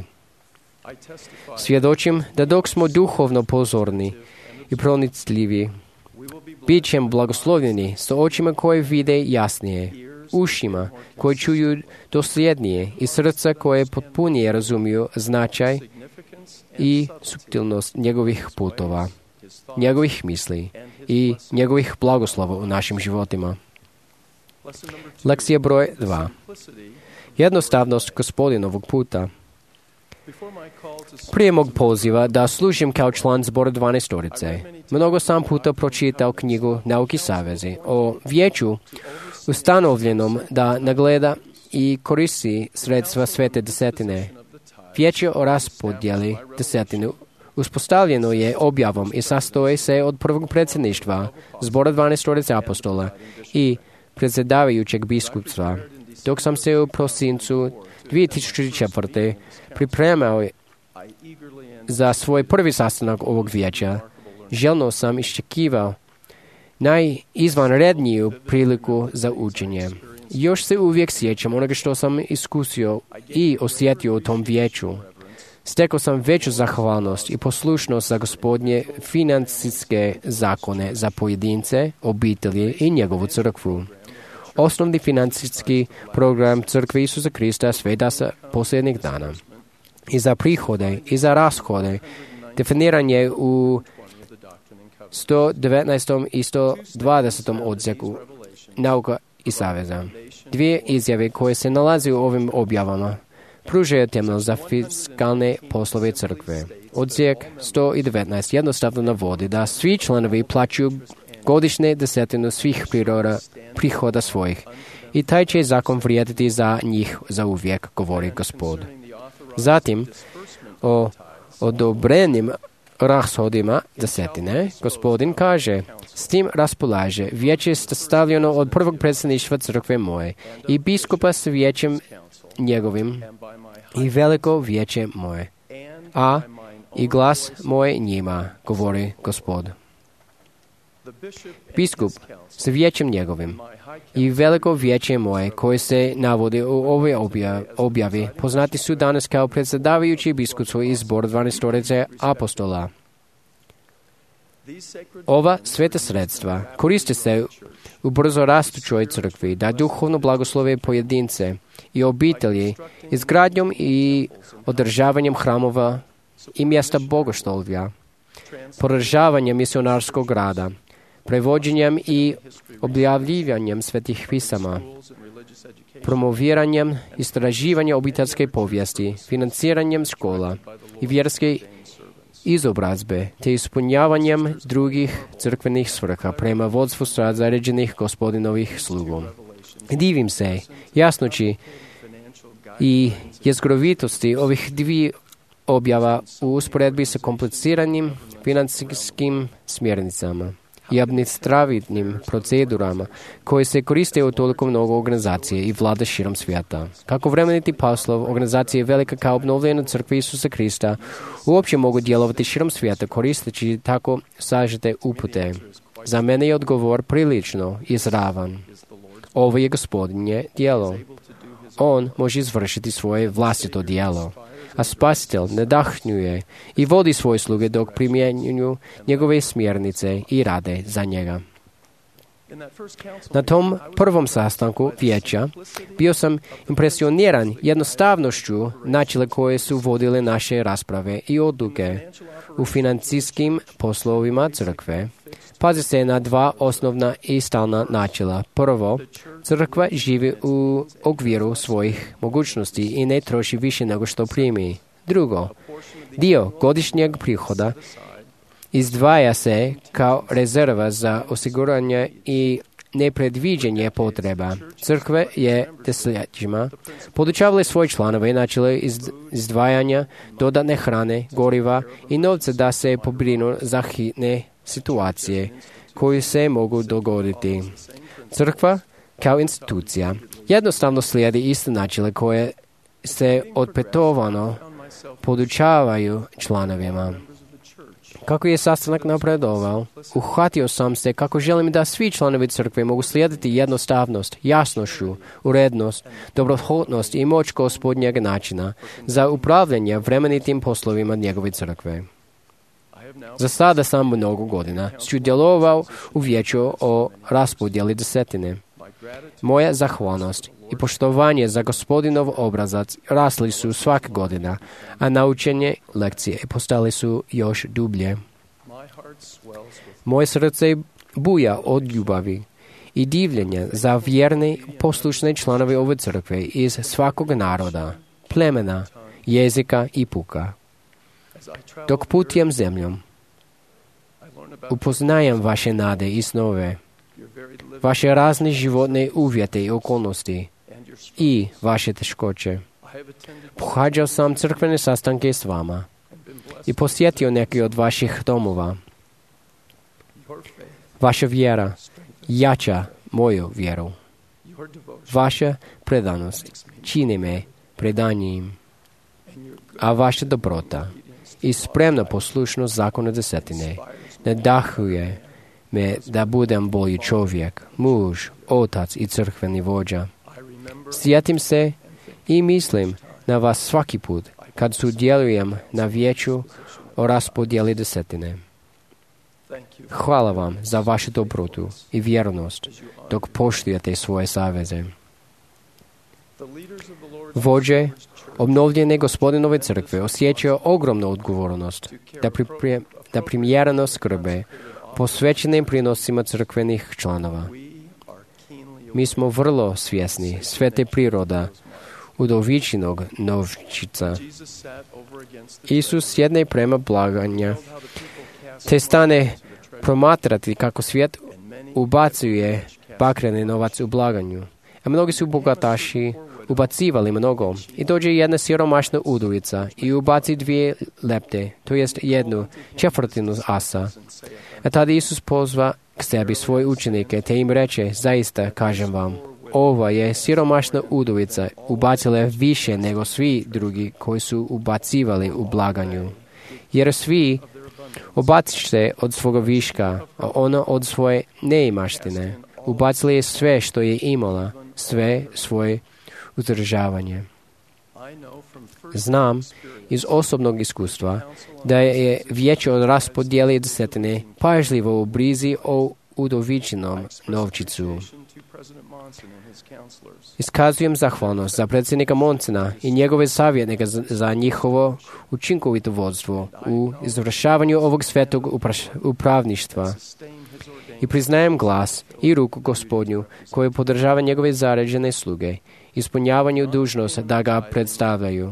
Svjedočim da dok smo duhovno pozorni i pronicljivi, bit ćemo blagoslovljeni s očima koje vide jasnije, ušima koje čuju dosljednije i srca koje potpunije razumiju značaj i suptilnost njegovih putova, njegovih misli i njegovih blagoslova u našim životima. Lekcija broj 2. Jednostavnost Gospodinovog puta. Prije mog poziva da služim kao član zbora 12-torice, mnogo sam puta pročitao knjigu Nauki savezi o vijeću ustanovljenom da nagleda i koristi sredstva svete desetine. Vijeće o raspodjeli desetinu uspostavljeno je objavom i sastoji se od prvog predsjedništva zbora 12-torice apostola i predsjedavajućeg biskupstva. Dok sam se u prosincu 2004. pripremao za svoj prvi sastanak ovog vijeća, željno sam iščekivao najizvanredniju priliku za učenje. Još se uvijek sjećam onoga što sam iskusio i osjetio u tom vijeću. Stekao sam veću zahvalnost i poslušnost za Gospodnje financijske zakone za pojedince, obitelji i njegovu crkvu. Osnovni financijski program crkve Isusa Krista sveda sa posljednjih dana. I za prihode i za rashode definiran je u 119. i 120. odsjeku Nauka i saveza. Dvije izjave koje se nalaze u ovim objavama pružaju temelj za fiskalne poslove crkve. Odsjek 119 jednostavno navodi da svi članovi plaćaju godišnje desetinu svih prihoda svojih i taj će zakon vrijediti za njih za uvijek, govori Gospod. Zatim, o odobrenim rashodima desetine, Gospodin kaže, s tim raspolaže vijeće stavljeno od prvog predsjedništva crkve moje i biskupa s vijećem njegovim i veliko vijeće moje, a i glas moj njima, govori Gospod. Biskup s vijećem njegovim i veliko vijeće moje koje se navodi u ovoj objavi poznati su danas kao predsjedavajući biskupstvo i zbor 12-torice apostola. Ova sveta sredstva koriste se u brzo rastućoj crkvi da duhovno blagoslove pojedince i obitelji izgradnjom i održavanjem hramova i mjesta bogoštolja, podržavanjem misionarskog rada, prevođenjem i objavljivanjem svetih pisama, promoviranjem istraživanja obiteljske povijesti, financiranjem škola i vjerske izobrazbe, te ispunjavanjem drugih crkvenih svrha prema vodstvu zaređenih gospodinovih slugu. Divim se jasnoći i jezgrovitosti ovih dviju objava u usporedbi sa kompliciranim financijskim smjernicama i administrativnim procedurama koje se koriste u toliko mnogo organizacije i vlade širom svijeta. Kako vremeniti poslov organizacije velika kao obnovljena crkva Isusa Krista uopće mogu djelovati širom svijeta koristeći tako sažete upute. Za mene je odgovor prilično izravan. Ovo je Gospodinje djelo. On može izvršiti svoje vlastito djelo, a Spasitelj nadahnjuje i vodi svoje sluge dok primjenjuju njegove smjernice i rade za njega. Na tom prvom sastanku vijeća bio sam impresioniran jednostavnošću načela koje su vodile naše rasprave i odluke u financijskim poslovima crkve. Pazi se na dva osnovna i stalna načela. Prvo, crkva živi u okviru svojih mogućnosti i ne troši više nego što primi. Drugo, dio godišnjeg prihoda izdvaja se kao rezerva za osiguranje i nepredviđenje potreba. Crkve je desetljećima podučavale svoje članove načela izdvajanja dodatne hrane, goriva i novca da se pobrinu za hitne situacije koje se mogu dogoditi. Crkva kao institucija jednostavno slijedi iste načela koje se odpetovano podučavaju članovima. Kako je sastanak napredovao, uhvatio sam se kako želim da svi članovi crkve mogu slijediti jednostavnost, jasnošću, urednost, dobrohotnost i moć Gospodnjeg načina za upravljanje vremenitim poslovima njegove crkve. Za sada sam mnogo godina sudjelovao u vijeću o raspodjeli desetine. Moja zahvalnost i poštovanje za Gospodinov obrazac rasli su svake godina, a naučenje lekcije postale su još dublje. Moje srce buja od ljubavi i divljenja za vjerne, poslušne članove ove crkve iz svakog naroda, plemena, jezika i puka. Dok putujem zemljom, upoznajem vaše nade i snove, vaše razne životne uvjete i okolnosti i vaše teškoće. Pohađao sam crkvene sastanke s vama i posjetio neki od vaših domova. Vaša vjera jača moju vjeru. Vaša predanost čini me predanijim, a vaša dobrota i spremna poslušnost zakona desetine nadahuje me da budem bolji čovjek, muž, otac i crkveni vođa. Sjetim se i mislim na vas svaki put kad sudjelujem na vijeću o raspodjeli desetine. Hvala vam za vašu dobrotu i vjernost dok poštujete svoje saveze. Vođe obnovljene Gospodinove crkve osjećaju ogromnu odgovornost da primjereno skrbe posvećenim prinosima crkvenih članova. Mi smo vrlo svjesni svete priroda udovičinog novčica. Isus sjedne prema blaganja, te stane promatrati kako svijet ubacuje bakreni novac u blaganju. A mnogi su bogataši ubacivali mnogo. I dođe jedna siromašna udovica i ubaci 2 lepte, to jest 1/4 asa. A tada Isus pozva k sebi svoje učenike, te im reče, zaista kažem vam, ova je siromašna udovica ubacila više nego svi drugi koji su ubacivali u blaganju. Jer svi ubacište od svoga viška, a ona od svoje neimaštine. Ubacila je sve što je imala, sve svoje uzdržavanje. Znam iz osobnog iskustva da je vijeće o raspodjeli desetine pažljivo u brizi o udovičinom novčicu. Iskazujem zahvalnost za predsjednika Monsona i njegove savjetnike za njihovo učinkovito vodstvo u izvršavanju ovog svetog upravništva. I priznajem glas i ruku Gospodnju koji podržava njegove zaređene sluge, ispunjavanju dužnost da ga predstavljaju.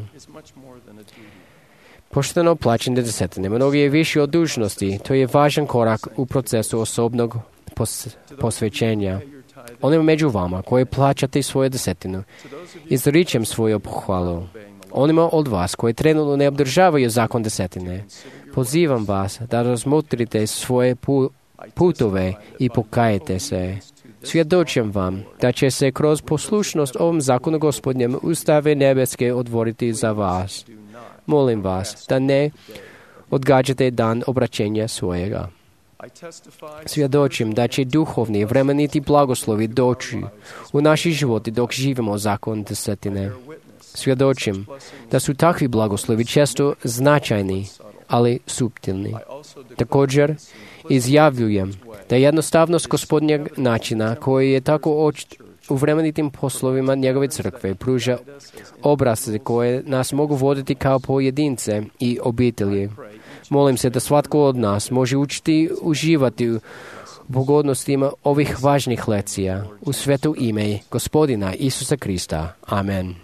Pošteno plaćanje desetine mnogo je više od dužnosti. To je važan korak u procesu osobnog posvećenja. Onima među vama koji plaćate svoju desetinu, izričem svoju pohvalu. Onima od vas koji trenutno ne obdržavaju zakon desetine, pozivam vas da razmotrite svoje putove i pokajete se. Svjedočim vam da će se kroz poslušnost ovom zakonu Gospodnjem ustave nebeske otvoriti za vas. Molim vas da ne odgađate dan obraćenja svojega. Svjedočim da će duhovni i vremeniti blagoslovi doći u naši životi dok živimo zakon desetine. Svjedočim da su takvi blagoslovi često značajni, ali suptilni. Također izjavljujem da jednostavnost Gospodnjeg načina koji je tako u vremenitim poslovima njegove crkve pruža obrazce koje nas mogu voditi kao pojedince i obitelji. Molim se da svatko od nas može učiti uživati u pogodnostima ovih važnih lekcija u sveto ime Gospodina Isusa Krista. Amen.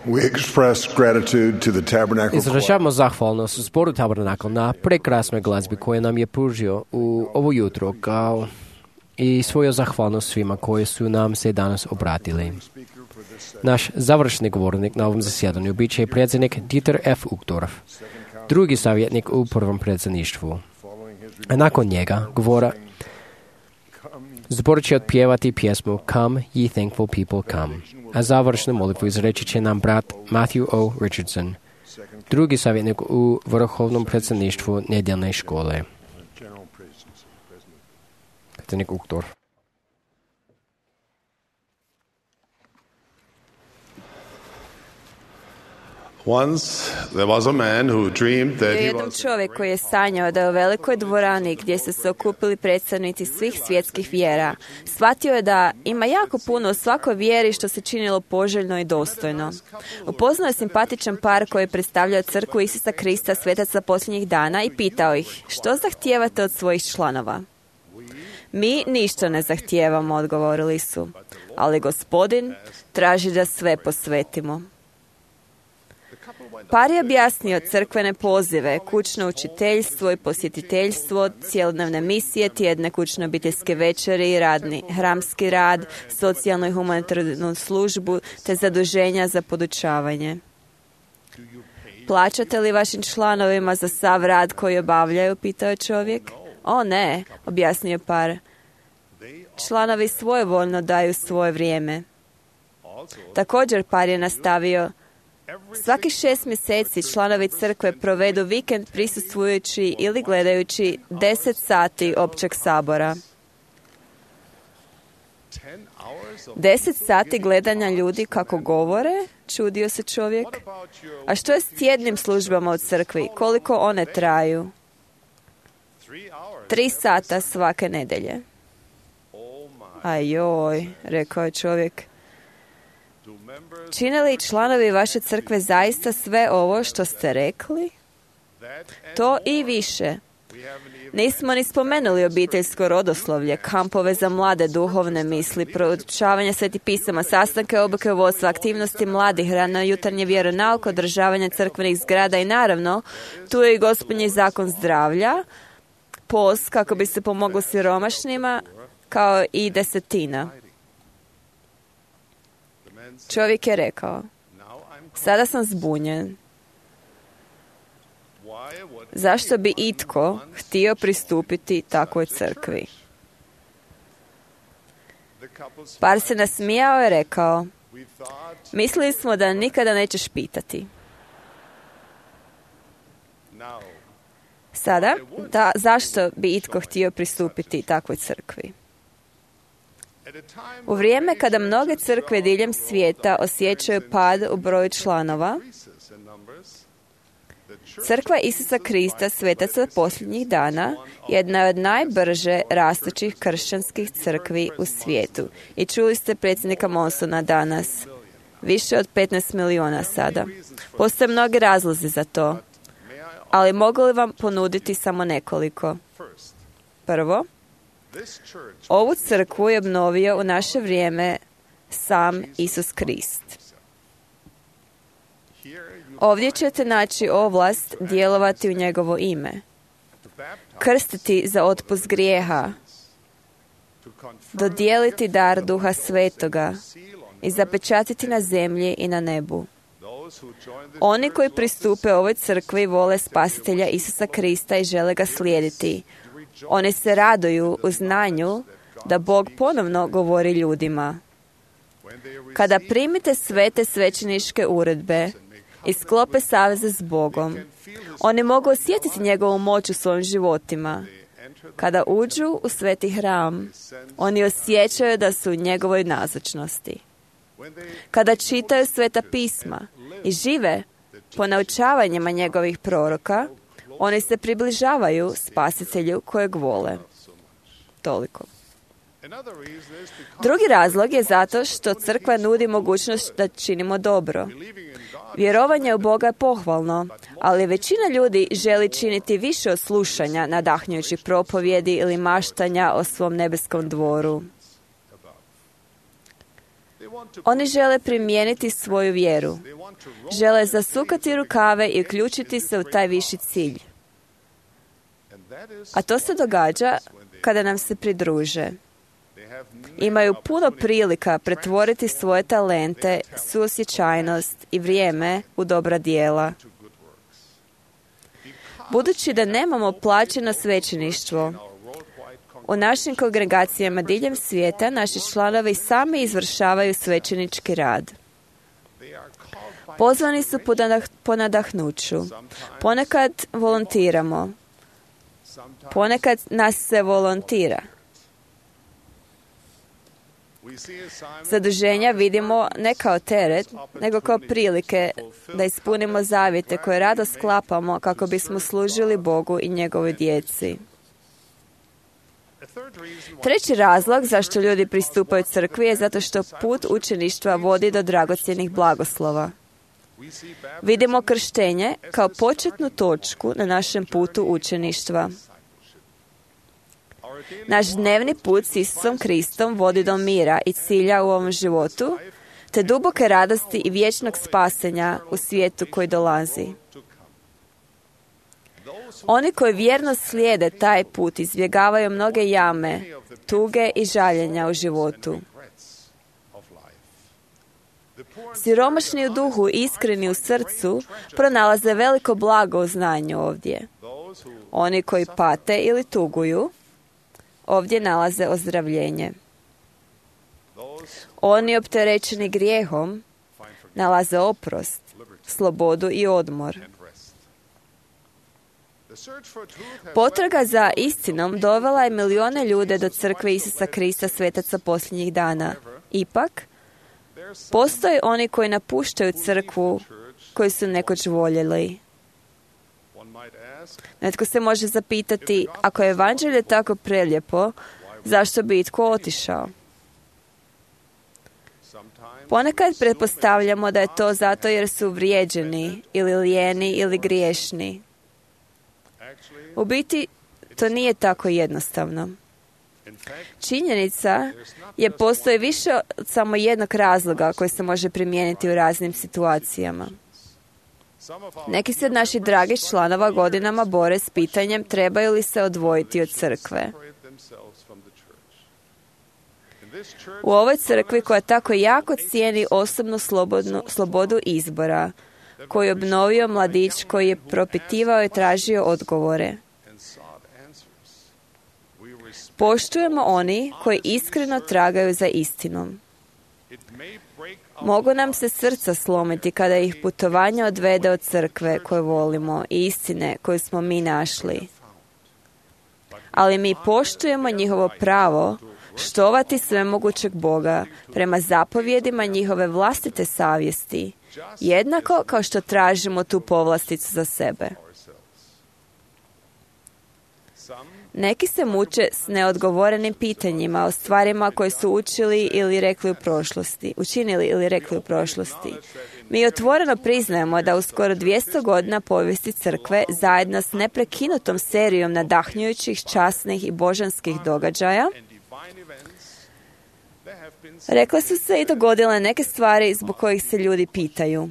We express gratitude to the Tabernacle Choir Izražavamo zahvalnost zboru Tabernakl na prekrasnoj glazbi koju nam je pružio u ovo jutro, kao i svoju zahvalnost svima koji su nam se danas obratili. Naš završni govornik na ovom zasjedanju bit će predsjednik Dieter F. Uchtdorf, drugi savjetnik u prvom predsjedništvu. A nakon njega govora zbor će otpjevati pjesmu Come, ye thankful people, come. A završnu molitvu izreći će nam brat Matthew O. Richardson, drugi savjetnik u vrhovnom predsjedništvu nedjeljne škole. Predsjednik Uchtdorf. Once there was a man who dreamed that he Jedan was čovjek koji je sanjao da je u velikoj dvorani gdje su se okupili predstavnici svih svjetskih vjera, shvatio je da ima jako puno u svakoj vjeri što se činilo poželjno i dostojno. Upoznao je simpatičan par koji je predstavljao crkvu Isusa Krista svetaca posljednjih dana i pitao ih, što zahtijevate od svojih članova? Mi ništa ne zahtijevamo, odgovorili su, ali Gospodin traži da sve posvetimo. Par je objasnio crkvene pozive, kućno učiteljstvo i posjetiteljstvo, cjelodnevne misije, tjedne kućne obiteljske večeri, hramski rad, socijalnu i humanitarnu službu, te zaduženja za podučavanje. Plaćate li vašim članovima za sav rad koji obavljaju, pitao je čovjek. O ne, objasnio par. Članovi svojevoljno daju svoje vrijeme. Također par je nastavio, svaki 6 mjeseci članovi crkve provedu vikend prisustvujući ili gledajući 10 sati općeg sabora. 10 sati gledanja ljudi kako govore, čudio se čovjek. A što je s tjednim službama u crkvi? Koliko one traju? 3 sata svake nedjelje. Ajoj, rekao je čovjek. Čine li članovi vaše crkve zaista sve ovo što ste rekli? To i više. Nismo ni spomenuli obiteljsko rodoslovlje, kampove za mlade, duhovne misli, proučavanje svetih pisama, sastanke, obuke vodstva, aktivnosti mladih, rano jutarnje vjeronauk, održavanje crkvenih zgrada i naravno, tu je i Gospodnji zakon zdravlja, post kako bi se pomoglo siromašnima, kao i desetina. Čovjek je rekao, sada sam zbunjen. Zašto bi itko htio pristupiti takvoj crkvi? Par se nasmijao i rekao, mislili smo da nikada nećeš pitati. Sada, zašto bi itko htio pristupiti takvoj crkvi? U vrijeme kada mnoge crkve diljem svijeta osjećaju pad u broju članova, Crkva Isusa Krista svetaca posljednjih dana jedna je od najbrže rastućih kršćanskih crkvi u svijetu. I čuli ste predsjednika Monsona danas. Više od 15 milijuna sada. Postoje mnogi razlozi za to, ali mogu li vam ponuditi samo nekoliko? Prvo, ovu crkvu je obnovio u naše vrijeme sam Isus Krist. Ovdje ćete naći ovlast djelovati u njegovo ime, krstiti za otpust grijeha, dodijeliti dar Duha Svetoga i zapečatiti na zemlji i na nebu. Oni koji pristupe ovoj crkvi vole spasitelja Isusa Krista i žele ga slijediti. Oni se raduju u znanju da Bog ponovno govori ljudima. Kada primite sve te svećeničke uredbe i sklope saveze s Bogom, oni mogu osjetiti njegovu moć u svojim životima. Kada uđu u sveti hram, oni osjećaju da su u njegovoj nazočnosti. Kada čitaju sveta pisma i žive po naučavanjima njegovih proroka, oni se približavaju spasitelju kojeg vole. Toliko. Drugi razlog je zato što crkva nudi mogućnost da činimo dobro. Vjerovanje u Boga je pohvalno, ali većina ljudi želi činiti više od slušanja nadahnjujućih propovjedi ili maštanja o svom nebeskom dvoru. Oni žele primijeniti svoju vjeru. Žele zasukati rukave i uključiti se u taj viši cilj. A to se događa kada nam se pridruže. Imaju puno prilika pretvoriti svoje talente, suosjećajnost i vrijeme u dobra djela. Budući da nemamo plaćeno svećeništvo, u našim kongregacijama diljem svijeta naši članovi sami izvršavaju svećenički rad. Pozvani su po nadahnuću. Ponekad volontiramo. Ponekad nas se volontira. Zaduženja vidimo ne kao teret, nego kao prilike da ispunimo zavjete koje rado sklapamo kako bismo služili Bogu i njegovoj djeci. Treći razlog zašto ljudi pristupaju crkvi je zato što put učeništva vodi do dragocjenih blagoslova. Vidimo krštenje kao početnu točku na našem putu učeništva. Naš dnevni put s Isusom Kristom vodi do mira i cilja u ovom životu, te duboke radosti i vječnog spasenja u svijetu koji dolazi. Oni koji vjerno slijede taj put izbjegavaju mnoge jame, tuge i žaljenja u životu. Siromašni u duhu i iskreni u srcu pronalaze veliko blago u znanju ovdje. Oni koji pate ili tuguju ovdje nalaze ozdravljenje. Oni opterećeni grijehom nalaze oprost, slobodu i odmor. Potraga za istinom dovela je milijune ljude do crkve Isusa Krista, svetaca posljednjih dana. Ipak, postoje oni koji napuštaju crkvu koju su nekoć voljeli. Netko se može zapitati, ako je evanđelje tako prelijepo, zašto bi itko otišao? Ponekad pretpostavljamo da je to zato jer su vrijeđeni, ili lijeni, ili griješni. U biti, to nije tako jednostavno. Činjenica je postoji više od samo jednog razloga koji se može primijeniti u raznim situacijama. Neki se od naših dragih članova godinama bore s pitanjem trebaju li se odvojiti od crkve. U ovoj crkvi koja tako jako cijeni osobnu slobodu izbora, koju je obnovio mladić koji je propitivao i tražio odgovore. Poštujemo oni koji iskreno tragaju za istinom. Mogu nam se srca slomiti kada ih putovanje odvede od crkve koju volimo i istine koju smo mi našli. Ali mi poštujemo njihovo pravo štovati svemogućeg Boga prema zapovjedima njihove vlastite savjesti, jednako kao što tražimo tu povlasticu za sebe. Neki se muče s neodgovorenim pitanjima o stvarima koje su učinili ili rekli u prošlosti. Mi otvoreno priznajemo da u skoro 200 godina povijesti crkve, zajedno s neprekinutom serijom nadahnjujućih, časnih i božanskih događaja, rekle su se i dogodile neke stvari zbog kojih se ljudi pitaju.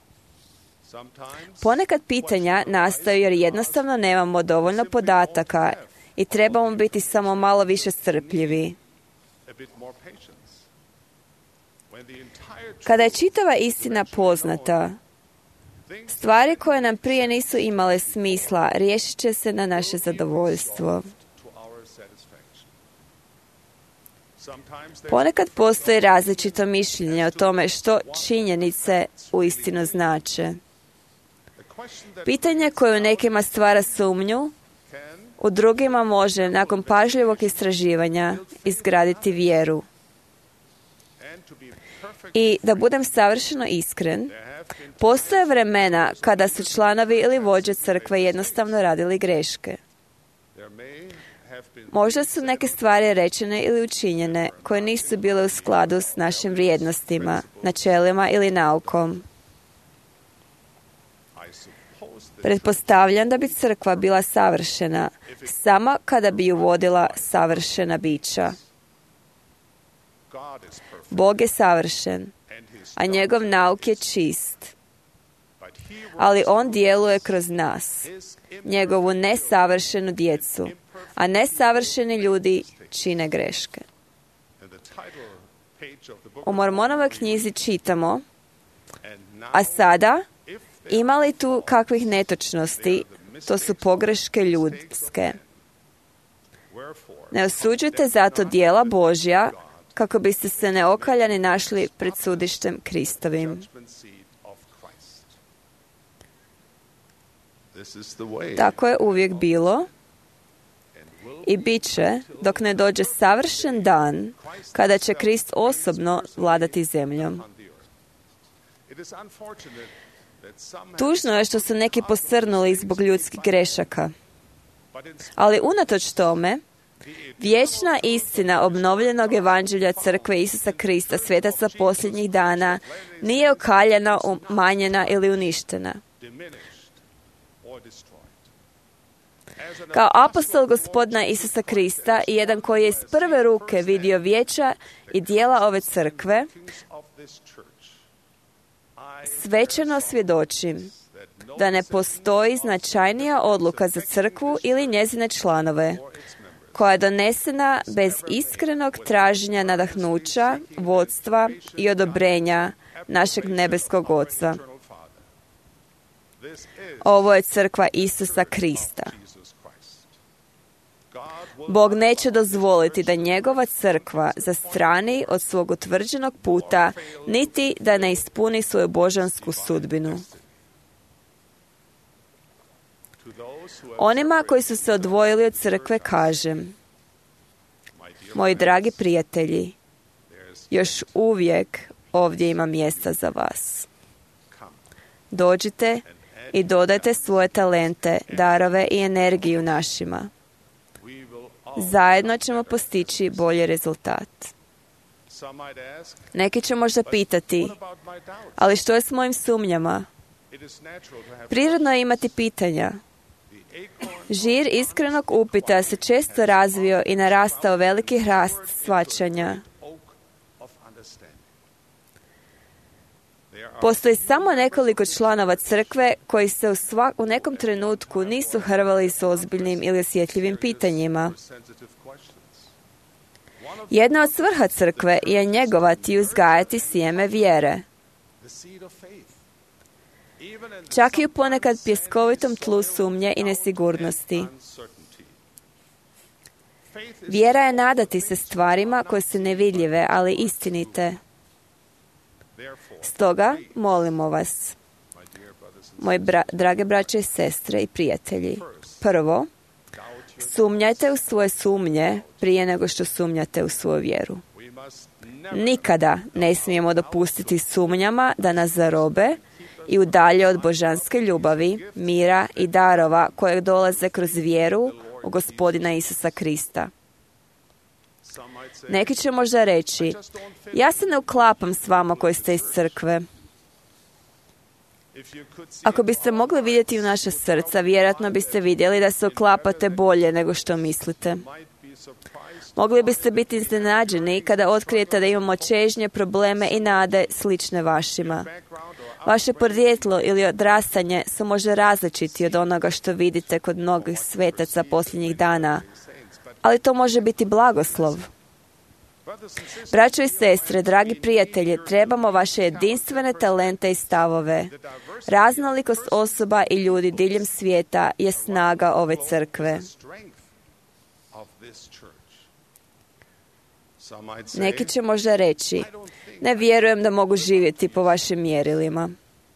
Ponekad pitanja nastaju jer jednostavno nemamo dovoljno podataka i trebamo biti samo malo više strpljivi. Kada je čitava istina poznata, stvari koje nam prije nisu imale smisla riješit će se na naše zadovoljstvo. Ponekad postoji različito mišljenje o tome što činjenice uistinu znače. Pitanje koje u nekima stvara sumnju, u drugima može, nakon pažljivog istraživanja, izgraditi vjeru. I da budem savršeno iskren, postoje vremena kada su članovi ili vođe crkve jednostavno radili greške. Možda su neke stvari rečene ili učinjene koje nisu bile u skladu s našim vrijednostima, načelima ili naukom. Pretpostavljam da bi crkva bila savršena samo kada bi ju vodila savršena bića. Bog je savršen, a njegov nauk je čist. Ali on djeluje kroz nas, njegovu nesavršenu djecu, a nesavršeni ljudi čine greške. U Mormonovoj knjizi čitamo: a sada, ima li tu kakvih netočnosti, to su pogreške ljudske. Ne osuđujte zato djela Božja, kako biste se neokaljani našli pred sudištem Kristovim. Tako je uvijek bilo i bit će dok ne dođe savršen dan kada će Krist osobno vladati zemljom. Tužno je što su neki posrnuli zbog ljudskih grešaka, ali unatoč tome, vječna istina obnovljenog evanđelja Crkve Isusa Krista, svetaca posljednjih dana, nije okaljena, umanjena ili uništena. Kao apostol Gospodina Isusa Krista i jedan koji je iz prve ruke vidio vijeća i dijela ove crkve, svečano svjedočim da ne postoji značajnija odluka za crkvu ili njezine članove, koja je donesena bez iskrenog traženja nadahnuća, vodstva i odobrenja našeg nebeskog Oca. Ovo je crkva Isusa Krista. Bog neće dozvoliti da njegova crkva zastrani od svog utvrđenog puta, niti da ne ispuni svoju božansku sudbinu. Onima koji su se odvojili od crkve kažem: moji dragi prijatelji, još uvijek ovdje ima mjesta za vas. Dođite i dodajte svoje talente, darove i energiju našima. Zajedno ćemo postići bolji rezultat. Neki će možda pitati: ali što je s mojim sumnjama? Prirodno je imati pitanja. Žir iskrenog upita se često razvio i narastao veliki hrast shvaćanja. Postoji samo nekoliko članova crkve koji se u nekom trenutku nisu hrvali s ozbiljnim ili osjetljivim pitanjima. Jedna od svrha crkve je njegovati i uzgajati sjeme vjere. Čak i u ponekad pjeskovitom tlu sumnje i nesigurnosti. Vjera je nadati se stvarima koje su nevidljive, ali istinite. Stoga, molimo vas, moji drage braće i sestre i prijatelji, prvo, sumnjajte u svoje sumnje prije nego što sumnjate u svoju vjeru. Nikada ne smijemo dopustiti sumnjama da nas zarobe i udalje od božanske ljubavi, mira i darova koje dolaze kroz vjeru u Gospodina Isusa Krista. Neki će možda reći: ja se ne uklapam s vama koji ste iz crkve. Ako biste mogli vidjeti u naša srca, vjerojatno biste vidjeli da se uklapate bolje nego što mislite. Mogli biste biti iznenađeni kada otkrijete da imamo čežnje, probleme i nade slične vašima. Vaše podrijetlo ili odrastanje su možda različiti od onoga što vidite kod mnogih svetaca posljednjih dana, ali to može biti blagoslov. Braćo i sestre, dragi prijatelji, trebamo vaše jedinstvene talente i stavove. Raznolikost osoba i ljudi diljem svijeta je snaga ove crkve. Neki će možda reći: ne vjerujem da mogu živjeti po vašim mjerilima.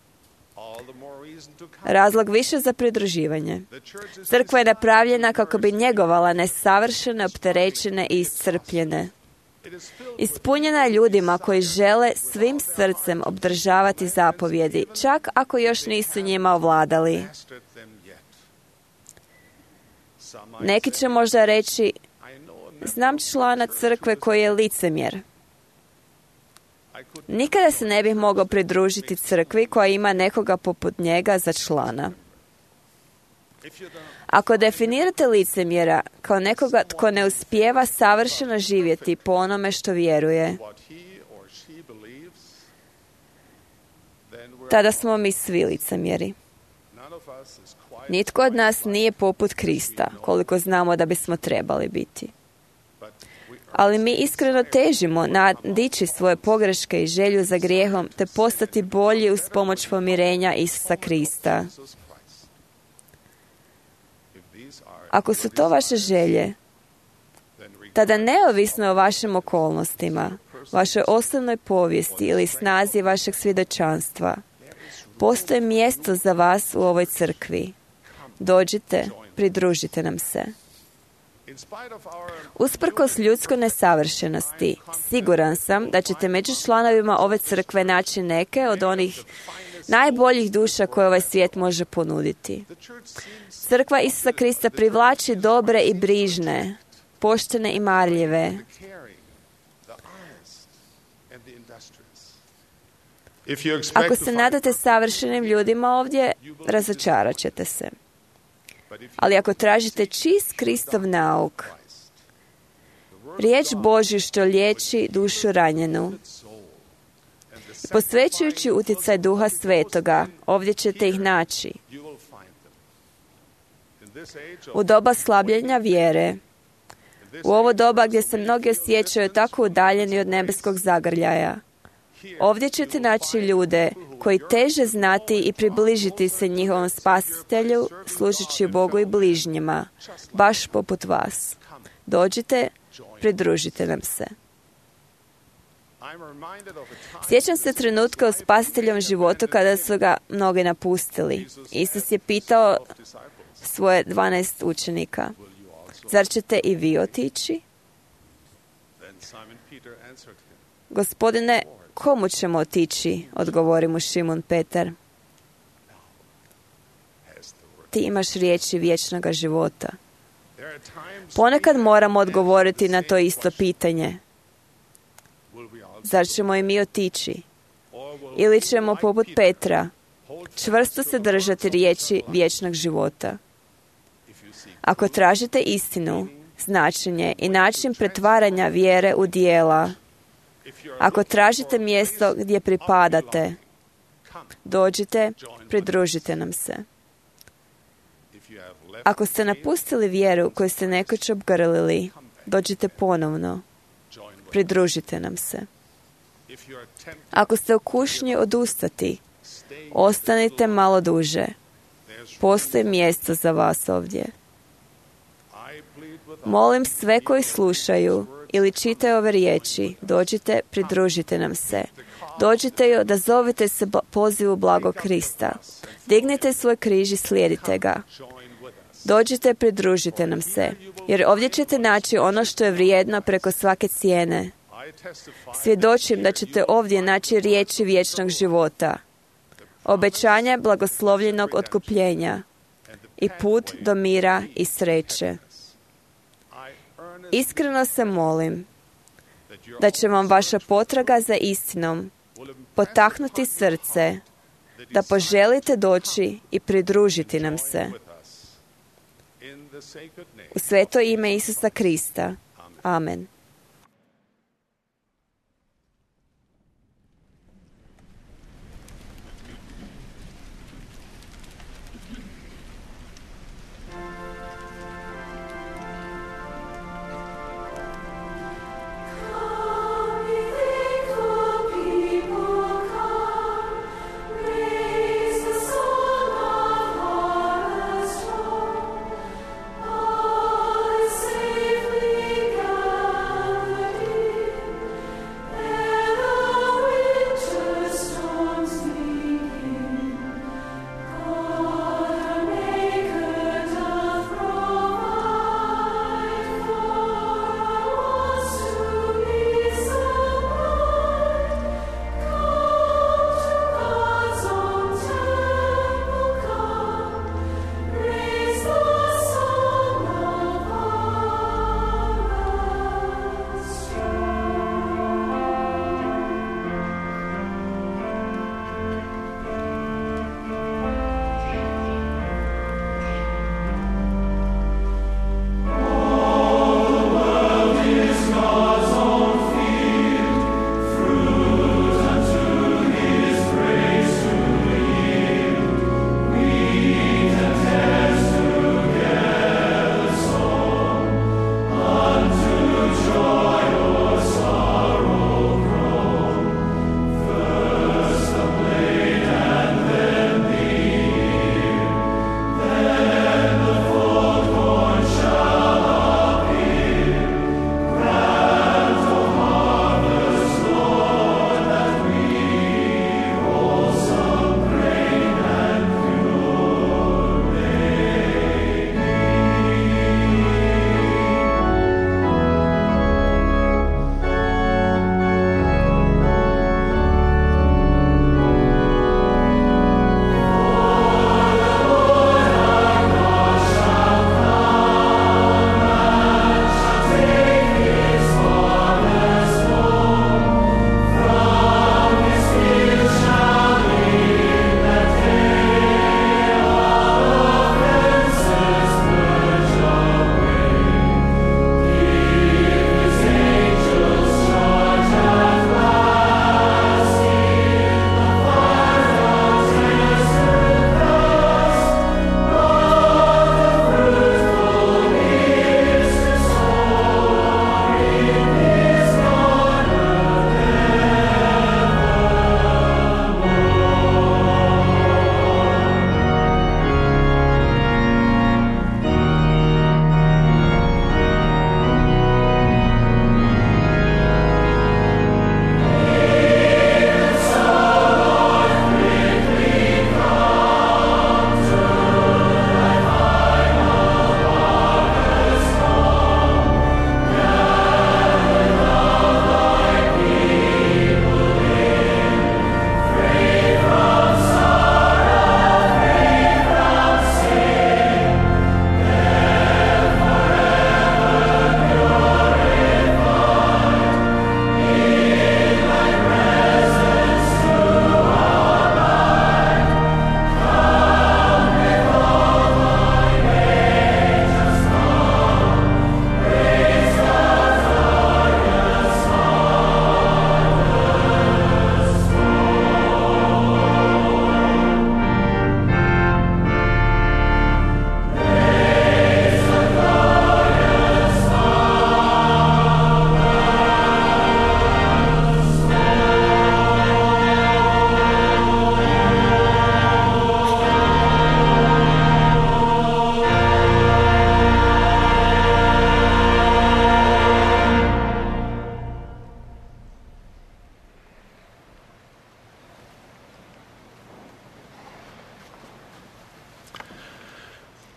Razlog više za pridruživanje. Crkva je napravljena kako bi njegovala nesavršene, opterećene i iscrpljene. Ispunjena je ljudima koji žele svim srcem obdržavati zapovjedi, čak ako još nisu njima ovladali. Neki će možda reći: znam člana crkve koji je licemjer. Nikada se ne bih mogao pridružiti crkvi koja ima nekoga poput njega za člana. Ako definirate licemjera kao nekoga tko ne uspijeva savršeno živjeti po onome što vjeruje, tada smo mi svi licemjeri. Nitko od nas nije poput Krista, koliko znamo da bismo trebali biti. Ali mi iskreno težimo nadići svoje pogreške i želju za grijehom, te postati bolji uz pomoć pomirenja Isusa Krista. Ako su to vaše želje, tada neovisno o vašim okolnostima, vašoj osobnoj povijesti ili snazi vašeg svjedočanstva, postoji mjesto za vas u ovoj crkvi. Dođite, pridružite nam se. Usprkos ljudskoj nesavršenosti, siguran sam da ćete među članovima ove crkve naći neke od onih najboljih duša koje ovaj svijet može ponuditi. Crkva Isusa Krista privlači dobre i brižne, poštene i marljive. Ako se nadate savršenim ljudima ovdje, razočarat ćete se. Ali ako tražite čist Kristov nauk, riječ Božju što liječi dušu ranjenu, posvećujući utjecaj Duha Svetoga, ovdje ćete ih naći. U doba slabljenja vjere, u ovo doba gdje se mnogi osjećaju tako udaljeni od nebeskog zagrljaja, ovdje ćete naći ljude koji teže znati i približiti se njihovom spasitelju, služeći Bogu i bližnjima, baš poput vas. Dođite, pridružite nam se. Sjećam se trenutka u spasiteljovom životu kada su ga mnogi napustili. Isus je pitao svoje 12 učenika, zar ćete i vi otići? Gospodine, komu ćemo otići? Odgovori mu Šimun Petar. Ti imaš riječi vječnoga života. Ponekad moramo odgovoriti na to isto pitanje. Zar ćemo i mi otići? Ili ćemo poput Petra čvrsto se držati riječi vječnog života? Ako tražite istinu, značenje i način pretvaranja vjere u djela, ako tražite mjesto gdje pripadate, dođite, pridružite nam se. Ako ste napustili vjeru koju ste nekoć obgrlili, dođite ponovno, pridružite nam se. Ako ste u kušnji odustati, ostanite malo duže. Postoji mjesto za vas ovdje. Molim sve koji slušaju ili čitaju ove riječi, dođite, pridružite nam se. Dođite i odazovite se pozivu blagog Krista. Dignite svoj križ i slijedite ga. Dođite, pridružite nam se, jer ovdje ćete naći ono što je vrijedno preko svake cijene. Svjedočim da ćete ovdje naći riječi vječnog života, obećanje blagoslovljenog otkupljenja i put do mira i sreće. Iskreno se molim da će vam vaša potraga za istinom potaknuti srce, da poželite doći i pridružiti nam se. U sveto ime Isusa Krista. Amen. God.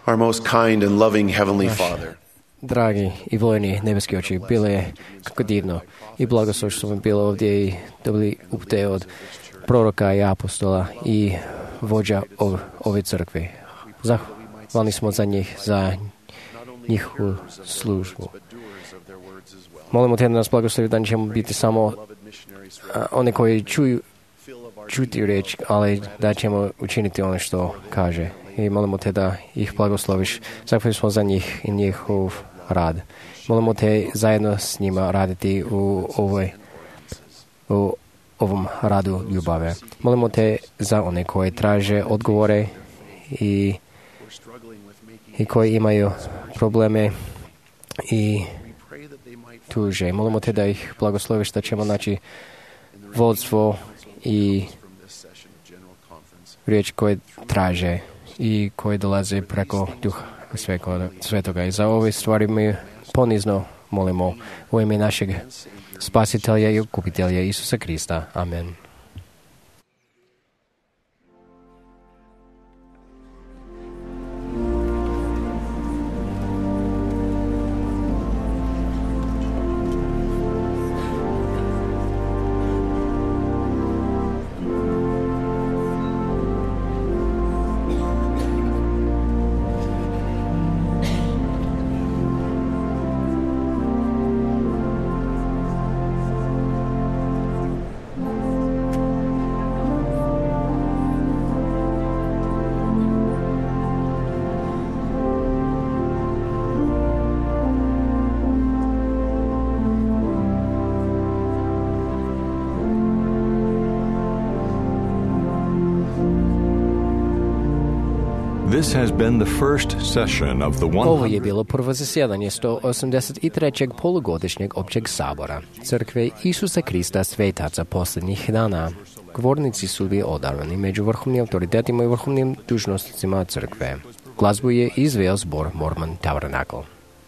Our most kind and loving Heavenly Father, Dragi i vojni nebeski oči, bilo je kako divno i blagoslov što smo bilo ovdje i dobili upute od proroka i apostola i vođa ove crkve. Zahvalni smo za njih, za njihovu službu. Molimo te da nas blagoslovi da ćemo biti samo one koji čuti riječ, ali da ćemo učiniti ono što kaže. I molimo te da ih blagosloviš. Zahvalni smo za njih i njihov rad. Molimo te zajedno s njima raditi u ovom radu ljubave. Molimo te za one koji traže odgovore i koji imaju probleme i tuže. Molimo te da ih blagosloviš, da ćemo naći vodstvo i riječ koje traže i koje dolaze preko Duha Svetoga. I za ove stvari mi ponizno molimo u ime našeg Spasitelja i Okupitelja Isusa Krista. Amen. This has been the first session of the Ovo je bilo prvo zasjedanje 183. polugodišnjeg općeg sabora Crkve Isusa Krista svetaca posljednjih dana. Govornici su bili odabrani među vrhovnim autoritetima i vrhovnim dužnosnicima crkve. Glazbu je izveo zbor Mormon Tabernacle.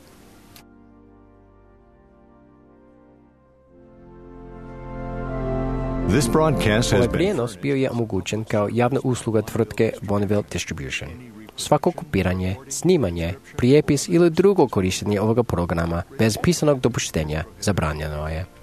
Ovaj prijenos bio je omogućen kao javna usluga tvrtke Bonneville Distribution. Svako kopiranje, snimanje, prijepis ili drugo korištenje ovoga programa bez pisanog dopuštenja zabranjeno je.